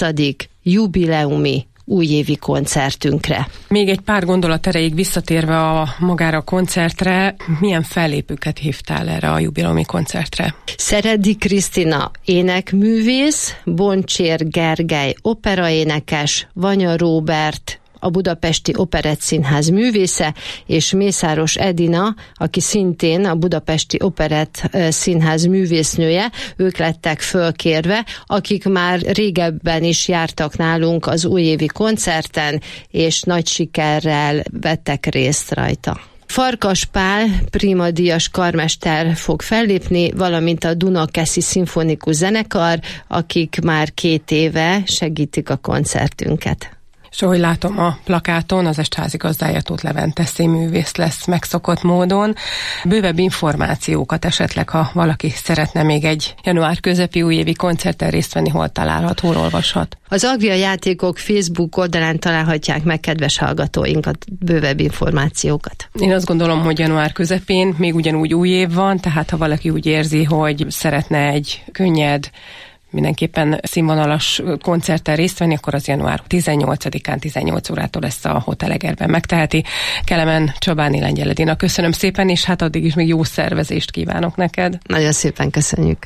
jubileumi újévi koncertünkre. Még egy pár gondolat erejéig visszatérve a magára a koncertre, milyen fellépőket hívtál erre a jubileumi koncertre? Szeredi Krisztina énekművész, Boncsér Gergely operaénekes, Vanya Róbert a Budapesti Operettszínház művésze, és Mészáros Edina, aki szintén a Budapesti Operettszínház művésznője, ők lettek fölkérve, akik már régebben is jártak nálunk az újévi koncerten, és nagy sikerrel vettek részt rajta. Farkas Pál primadíjas karmester fog fellépni, valamint a Dunakeszi Szimfonikus Zenekar, akik már 2 éve segítik a koncertünket. És ahogy látom a plakáton, az est házigazdája Tóth Levente színművész lesz megszokott módon. Bővebb információkat esetleg, ha valaki szeretne még egy január közepi újévi koncerten részt venni, hol találhat, hol olvashat? Az Agria Játékok Facebook oldalán találhatják meg, kedves hallgatóinkat, bővebb információkat. Én azt gondolom, hogy január közepén még ugyanúgy új év van, tehát ha valaki úgy érzi, hogy szeretne egy könnyed, mindenképpen színvonalas koncerten részt venni, akkor az január 18-án 18 órától ezt a Hotel Egerben megteheti. Kelemen Csabáni Lengyel Edinak köszönöm szépen, és hát addig is még jó szervezést kívánok neked. Nagyon szépen köszönjük.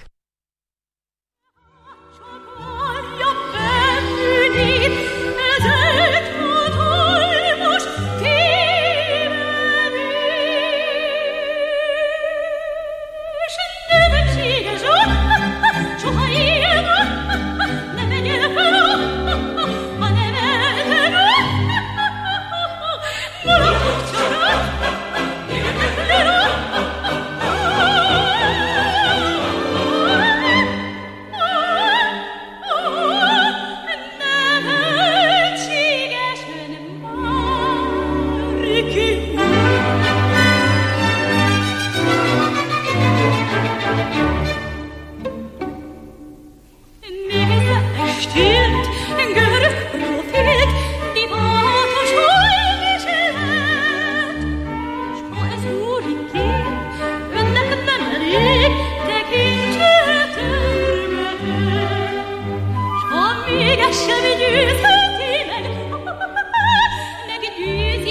Meg győz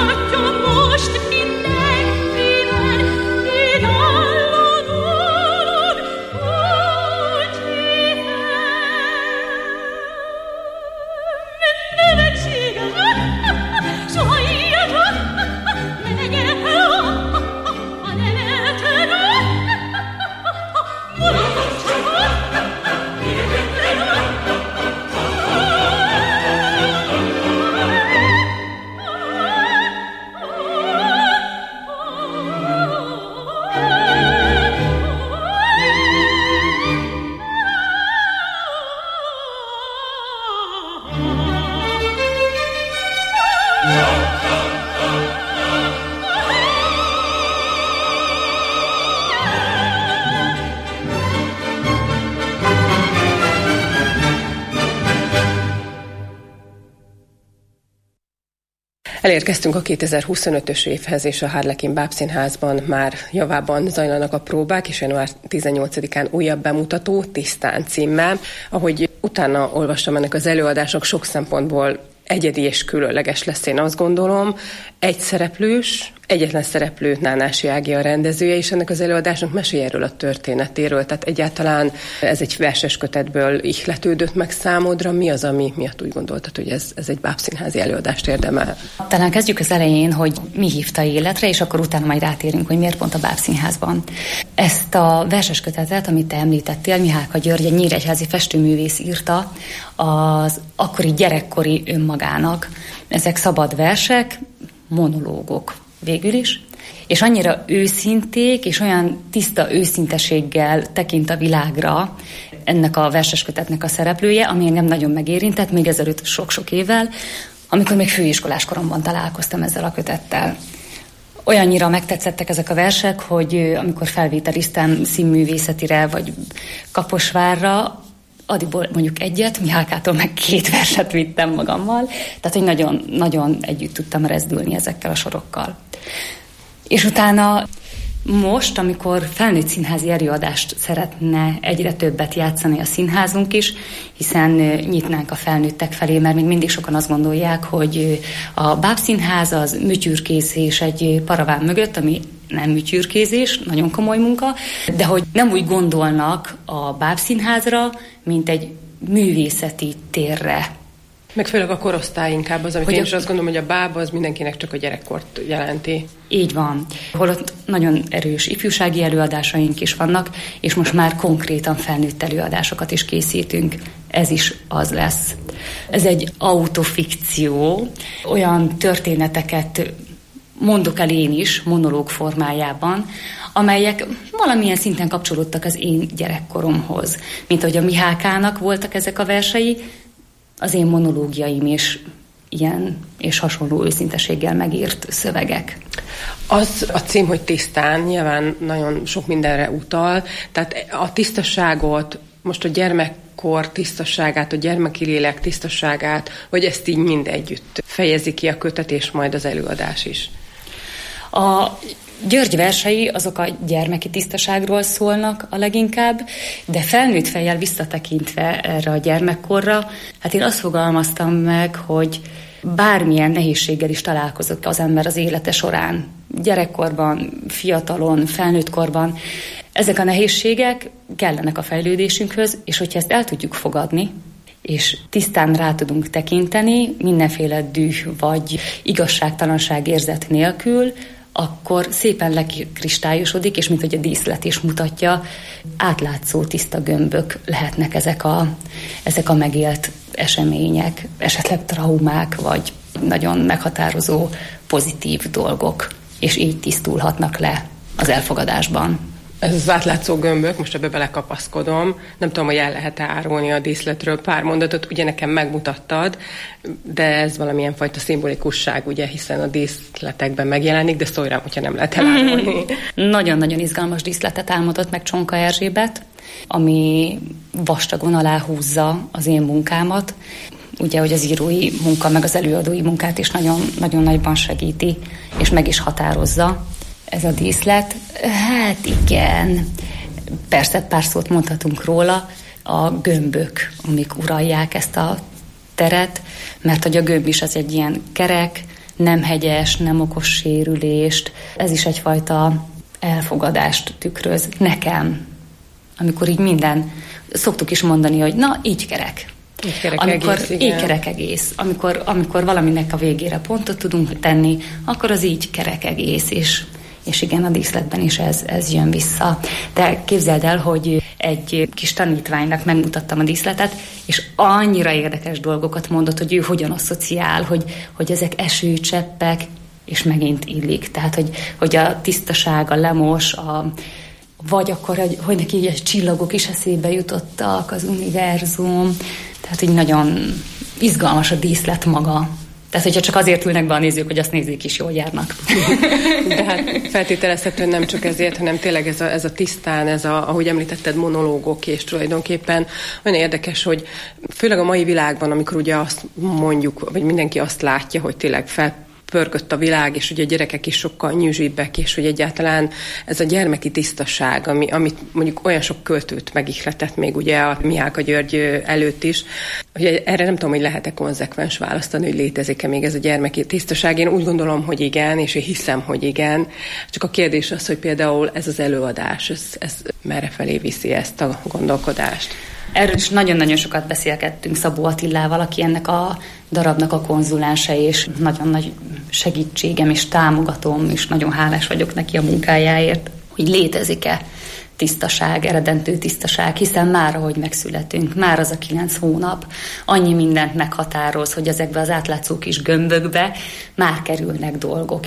Elérkeztünk a 2025-ös évhez, és a Harlekin Bábszínházban már javában zajlanak a próbák, és január 18-án újabb bemutató, Tisztán címmel. Ahogy utána olvastam ennek az előadások, sok szempontból egyedi és különleges lesz, én azt gondolom. Egy szereplős, egyetlen szereplő Nánási Ági a rendezője, és ennek az előadásnak mesélj erről a történetéről. Tehát egyáltalán ez egy verses kötetből ihletődött meg számodra. Mi az, ami miatt úgy gondoltad, hogy ez egy bábszínházi előadást érdemel? Talán kezdjük az elején, hogy mi hívta életre, és akkor utána majd rátérünk, hogy miért pont a Bábszínházban. Ezt a verses kötetet, amit te említettél, Mihálka György, egy nyíregyházi festőművész írta az akkori gyerekkori önmagának. Ezek szabad versek, monológok végül is, és annyira őszinték, és olyan tiszta őszinteséggel tekint a világra ennek a verseskötetnek a szereplője, ami engem nagyon megérintett, még ezelőtt sok-sok évvel, amikor még főiskolás koromban találkoztam ezzel a kötettel. Olyannyira megtetszettek ezek a versek, hogy amikor felvételiztem színművészetire, vagy Kaposvárra, Adiból mondjuk egyet, Mihálkától meg 2 verset vittem magammal, tehát hogy nagyon, nagyon együtt tudtam rezdülni ezekkel a sorokkal. És utána most, amikor felnőtt színházi előadást szeretne egyre többet játszani a színházunk is, hiszen nyitnánk a felnőttek felé, mert még mindig sokan azt gondolják, hogy a bábszínház az műtyürkészés egy paraván mögött, ami nem műtyürkézés, nagyon komoly munka, de hogy nem úgy gondolnak a bábszínházra, mint egy művészeti térre. Meg főleg a korosztály inkább az, amit én is azt gondolom, hogy a báb az mindenkinek csak a gyerekkort jelenti. Így van. Holott nagyon erős ifjúsági előadásaink is vannak, és most már konkrétan felnőtt előadásokat is készítünk. Ez is az lesz. Ez egy autofikció, olyan történeteket mondok el én is, monológ formájában, amelyek valamilyen szinten kapcsolódtak az én gyerekkoromhoz. Mint ahogy a Mihálkának voltak ezek a versei, az én monológiaim is ilyen és hasonló őszinteséggel megírt szövegek. Az a cím, hogy Tisztán, nyilván nagyon sok mindenre utal, tehát a tisztaságot, most a gyermekkor tisztaságát, a gyermeki lélek tisztaságát, vagy ezt így mind együtt fejezi ki a kötet, és majd az előadás is. A György versei azok a gyermeki tisztaságról szólnak a leginkább, de felnőtt fejjel visszatekintve erre a gyermekkorra, hát én azt fogalmaztam meg, hogy bármilyen nehézséggel is találkozott az ember az élete során, gyerekkorban, fiatalon, felnőttkorban. Ezek a nehézségek kellenek a fejlődésünkhöz, és hogyha ezt el tudjuk fogadni, és tisztán rá tudunk tekinteni, mindenféle düh vagy igazságtalanság érzet nélkül, akkor szépen lekristályosodik, és mint hogy a díszlet is mutatja, átlátszó tiszta gömbök lehetnek ezek a megélt események, esetleg traumák, vagy nagyon meghatározó pozitív dolgok, és így tisztulhatnak le az elfogadásban. Ez az átlátszó gömbök, most ebbe belekapaszkodom, nem tudom, hogy el lehet-e árulni a díszletről pár mondatot, ugye nekem megmutattad, de ez valamilyen fajta szimbolikusság, ugye, hiszen a díszletekben megjelenik, de szólj rám, hogyha nem lehet elárulni. Nagyon-nagyon izgalmas díszletet álmodott meg Csonka Erzsébet, ami vastagon aláhúzza az én munkámat. Ugye, hogy az írói munka, meg az előadói munkát is nagyon nagyban segíti, és meg is határozza ez a díszlet. Hát igen, persze pár szót mondhatunk róla, a gömbök, amik uralják ezt a teret, mert hogy a gömb is az egy ilyen kerek, nem hegyes, nem okos sérülést. Ez is egyfajta elfogadást tükröz nekem, amikor így minden, szoktuk is mondani, hogy na, így kerek. Így kerek egész. Amikor valaminek a végére pontot tudunk tenni, akkor az így kerek egész, és igen, a díszletben is ez jön vissza. De képzeld el, hogy egy kis tanítványnak megmutattam a díszletet, és annyira érdekes dolgokat mondott, hogy ő hogyan asszociál, hogy ezek esőcseppek, és megint illik. Tehát, hogy a tisztaság, a lemos, vagy akkor, hogy neki így csillagok is eszébe jutottak, az univerzum. Tehát így nagyon izgalmas a díszlet maga. Tehát, hogyha csak azért ülnek be a nézők, hogy azt nézzék is, jól járnak. De hát feltételezhetően nem csak ezért, hanem tényleg ez a tisztán, ahogy említetted, monológok, és tulajdonképpen olyan érdekes, hogy főleg a mai világban, amikor ugye azt mondjuk, vagy mindenki azt látja, hogy tényleg pörgött a világ, és ugye a gyerekek is sokkal nyűzsibbek, és hogy egyáltalán ez a gyermeki tisztaság, amit mondjuk olyan sok költőt megihletett még ugye a Mihály György előtt is, hogy erre nem tudom, hogy lehet-e konzekvens választani, hogy létezik-e még ez a gyermeki tisztaság. Én úgy gondolom, hogy igen, és én hiszem, hogy igen. Csak a kérdés az, hogy például ez az előadás, ez merre felé viszi ezt a gondolkodást. Erről is nagyon-nagyon sokat beszélgettünk Szabó Attilával, aki ennek a darabnak a konzulense, és nagyon nagy segítségem, és támogatom, és nagyon hálás vagyok neki a munkájáért, hogy létezik-e tisztaság, eredendő tisztaság, hiszen már ahogy megszületünk, már az a 9 hónap annyi mindent meghatároz, hogy ezekbe az átlátszó kis gömbökbe már kerülnek dolgok,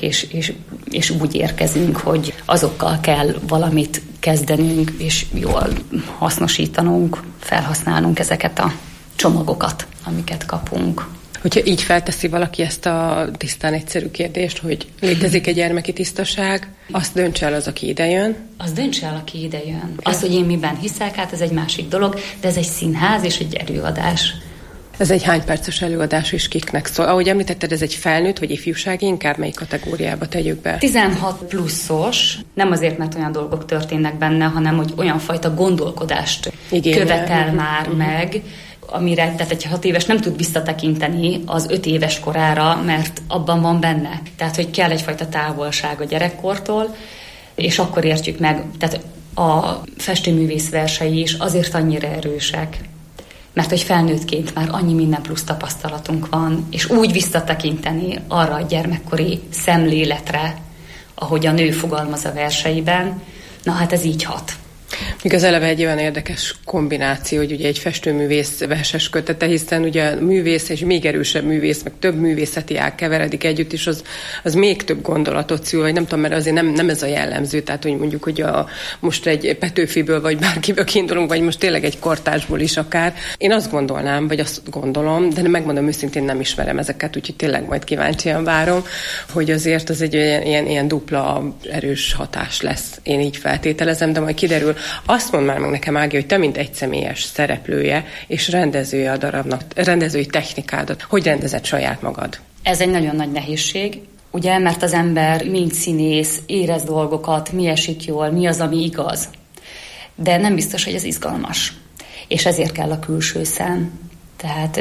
és úgy érkezünk, hogy azokkal kell valamit kezdenünk, és jól hasznosítanunk, felhasználnunk ezeket a csomagokat, amiket kapunk. Hogyha így felteszi valaki ezt a tisztán egyszerű kérdést, hogy létezik egy gyermeki tisztaság, azt döntse el az, aki idejön. Az döntse el, aki idejön. Az, hogy én miben hiszek, hát ez egy másik dolog, de ez egy színház és egy előadás. Ez egy hány perces előadás és kiknek szól? Ahogy említetted, ez egy felnőtt vagy ifjúsági, inkább melyik kategóriába tegyük be? 16 pluszos, nem azért, mert olyan dolgok történnek benne, hanem hogy olyan fajta gondolkodást követel már meg, amire, tehát egy 6 éves nem tud visszatekinteni az 5 éves korára, mert abban van benne. Tehát, hogy kell egyfajta távolság a gyerekkortól, és akkor értjük meg, tehát a festőművész versei is azért annyira erősek, mert hogy felnőttként már annyi minden plusz tapasztalatunk van, és úgy visszatekinteni arra a gyermekkori szemléletre, ahogy a nő fogalmaz a verseiben, na hát ez így hat. Igaz, eleve egy olyan érdekes kombináció, hogy ugye egy festőművész verses kötete, hiszen ugye művész és még erősebb művész, meg több művészeti ág keveredik együtt, és az még több gondolatot szül, vagy nem tudom, mert azért nem ez a jellemző, tehát hogy mondjuk, hogy most egy Petőfiből, vagy bárkiből kiindulunk, vagy most tényleg egy kortársból is akár. Én azt gondolnám, vagy azt gondolom, de megmondom őszintén, nem ismerem ezeket, úgyhogy tényleg majd kíváncsian várom, hogy azért az egy ilyen dupla erős hatás lesz. Én így feltételezem, de majd kiderül. Azt mondd már meg nekem, Ági, hogy te, mint egyszemélyes szereplője és rendezője a darabnak, rendezői technikádat, hogy rendezed saját magad? Ez egy nagyon nagy nehézség, ugye, mert az ember, mint színész, érez dolgokat, mi esik jól, mi az, ami igaz. De nem biztos, hogy ez izgalmas. És ezért kell a külső szem. Tehát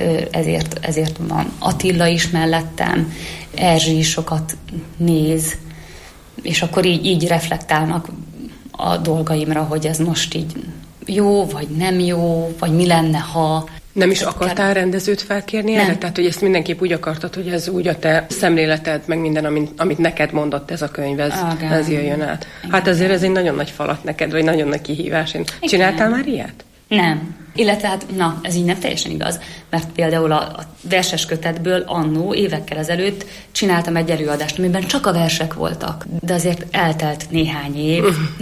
ezért van Attila is mellettem, Erzsi is sokat néz, és akkor így reflektálnak a dolgaimra, hogy ez most így jó, vagy nem jó, vagy mi lenne, ha... Nem is akartál rendezőt felkérni erre? Tehát, hogy ezt mindenképp úgy akartad, hogy ez úgy a te szemléleted, meg minden, amit neked mondott ez a könyv, ez jöjjön át. Hát azért ez egy nagyon nagy falat neked, vagy nagyon nagy kihívás. Csináltál már ilyet? Nem. Illetve hát, ez így nem teljesen igaz, mert például a verses kötetből annó évekkel ezelőtt csináltam egy előadást, amiben csak a versek voltak. De azért eltelt néhány év,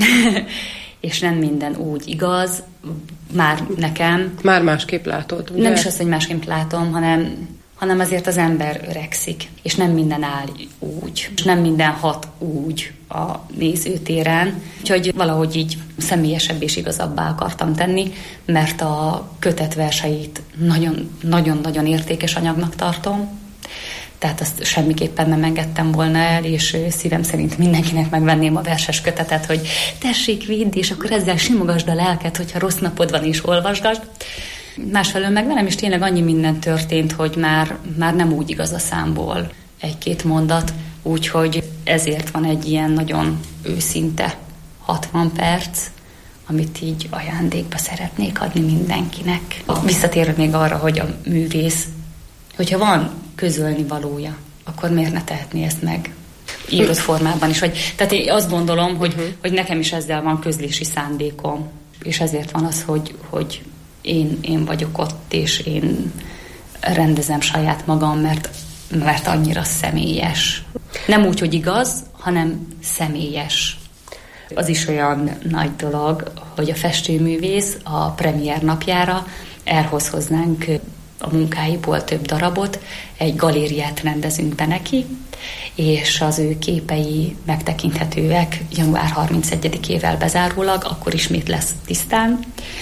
és nem minden úgy igaz, már nekem. Már másképp látod, ugye? Nem is azt, hogy másképp látom, hanem azért az ember öregszik, és nem minden áll úgy, és nem minden hat úgy a nézőtéren. Úgyhogy valahogy így személyesebb és igazabbá akartam tenni, mert a kötetverseit nagyon-nagyon értékes anyagnak tartom. Tehát azt semmiképpen nem engedtem volna el, és szívem szerint mindenkinek megvenném a verses kötetet, hogy tessék, vidd, és akkor ezzel simogasd a lelket, hogyha rossz napod van, és olvasgasd. Másfelől meg velem is tényleg annyi minden történt, hogy már nem úgy igaz a számból egy-két mondat, úgyhogy ezért van egy ilyen nagyon őszinte 60 perc, amit így ajándékba szeretnék adni mindenkinek. Visszatérve még arra, hogy a művész, hogyha van közölni valója, akkor miért ne tehetné ezt meg írott formában is. Tehát én azt gondolom, hogy nekem is ezzel van közlési szándékom, és ezért van az, hogy én vagyok ott, és én rendezem saját magam, mert annyira személyes. Nem úgy, hogy igaz, hanem személyes. Az is olyan nagy dolog, hogy a festőművész a premier napjára elhoz hoznánk a munkáiból több darabot, egy galériát rendezünk be neki, és az ő képei megtekinthetőek január 31-ével bezárólag, akkor ismét lesz tisztán,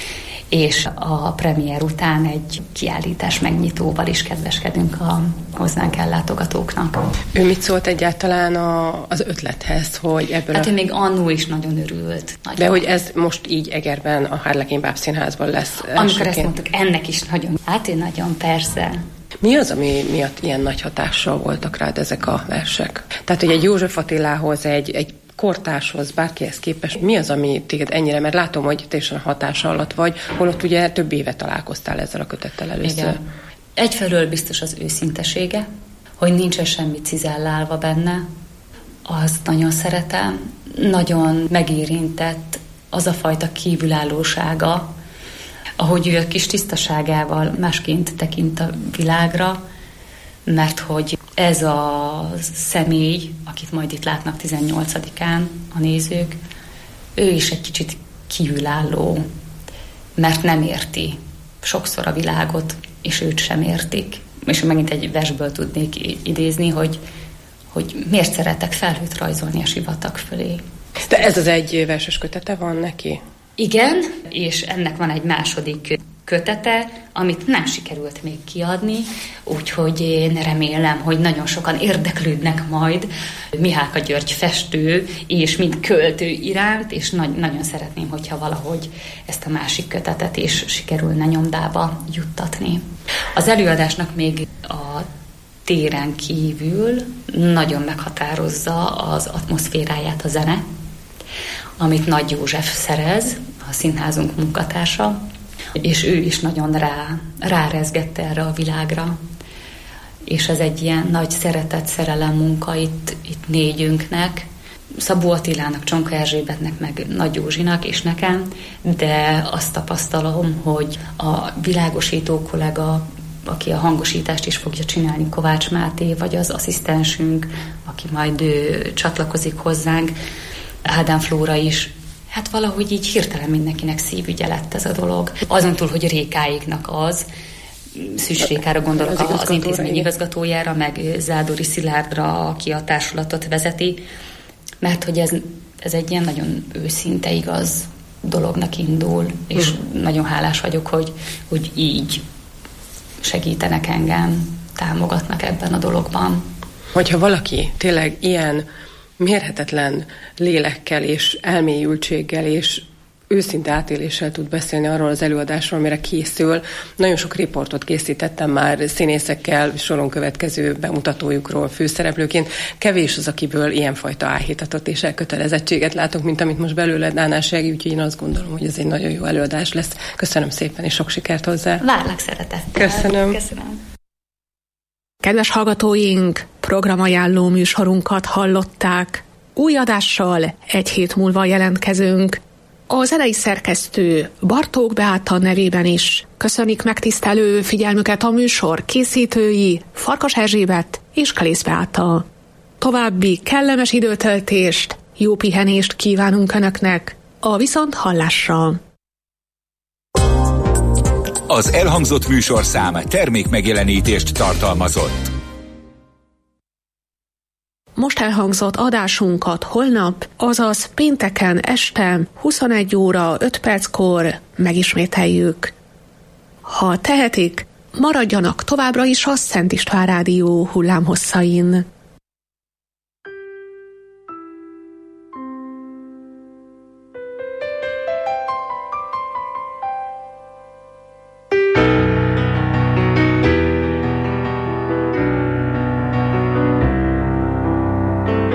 és a premier után egy kiállítás megnyitóval is kedveskedünk a hozzánk ellátogatóknak. Ő mit szólt egyáltalán az ötlethez, hogy ebből ő még annó is nagyon örült. Nagyon. De hogy ez most így Egerben, a Harlekin Bábszínházban lesz amikor ezt mondtuk, ennek is nagyon. Én nagyon, persze. Mi az, ami miatt ilyen nagy hatással voltak rád ezek a versek? Tehát, hogy egy József Attilához, egy kortárshoz, bárkihez képest, mi az, ami téged ennyire, mert látom, hogy teljesen hatása alatt vagy, holott ugye több éve találkoztál ezzel a kötettel először. Igen. Egyfelől biztos az őszintesége, hogy nincsen semmi cizellálva benne, azt nagyon szeretem, nagyon megérintett az a fajta kívülállósága, ahogy ő a kis tisztaságával másként tekint a világra, mert hogy ez a személy, akit majd itt látnak 18-án a nézők, ő is egy kicsit kívülálló, mert nem érti sokszor a világot, és őt sem értik. És megint egy versből tudnék idézni, hogy miért szeretek felhőt rajzolni a sivatag fölé. De ez az egy verses kötete van neki? Igen, és ennek van egy második kötete, amit nem sikerült még kiadni, úgyhogy én remélem, hogy nagyon sokan érdeklődnek majd Mihálka György festő és mint költő iránt, és nagyon szeretném, hogyha valahogy ezt a másik kötetet is sikerülne nyomdába juttatni. Az előadásnak még a téren kívül nagyon meghatározza az atmoszféráját a zene, amit Nagy József szerez, a színházunk munkatársa, és ő is nagyon rárezgette erre a világra. És ez egy ilyen nagy szeretet, szerelem munka itt négyünknek, Szabó Attilának, Csonka Erzsébetnek, meg Nagy Józsinak és nekem, de azt tapasztalom, hogy a világosító kollega, aki a hangosítást is fogja csinálni, Kovács Máté, vagy az asszisztensünk, aki majd csatlakozik hozzánk, Ádám Flóra is, hát valahogy így hirtelen mindenkinek szívügye lett ez a dolog. Azon túl, hogy Rékáiknak az, Szűcs Rékára gondolok, az intézmény igazgatójára, meg Zádori Szilárdra, aki a társulatot vezeti, mert hogy ez egy ilyen nagyon őszinte, igaz dolognak indul, és nagyon hálás vagyok, hogy így segítenek engem, támogatnak ebben a dologban. Hogyha valaki tényleg ilyen mérhetetlen lélekkel és elmélyültséggel és őszinte átéléssel tud beszélni arról az előadásról, amire készül. Nagyon sok riportot készítettem már színészekkel, soron következő bemutatójukról főszereplőként. Kevés az, akiből ilyenfajta áhítatot és elkötelezettséget látok, mint amit most belőled, Ánás Regi, úgyhogy én azt gondolom, hogy ez egy nagyon jó előadás lesz. Köszönöm szépen, és sok sikert hozzá. Várlak szeretettel. Köszönöm. Kedves hallgatóink, programajánló műsorunkat hallották. Új adással egy hét múlva jelentkezünk. A zenei szerkesztő Bartók Beáta nevében is köszönik megtisztelő figyelmüket a műsor készítői Farkas Erzsébet és Kalész Beáta. További kellemes időtöltést, jó pihenést kívánunk Önöknek, a viszonthallásra. Az elhangzott műsorszám termékmegjelenítést tartalmazott. Most elhangzott adásunkat holnap, azaz pénteken este 21 óra 5 perckor megismételjük. Ha tehetik, maradjanak továbbra is a Szent István Rádió hullámhosszain.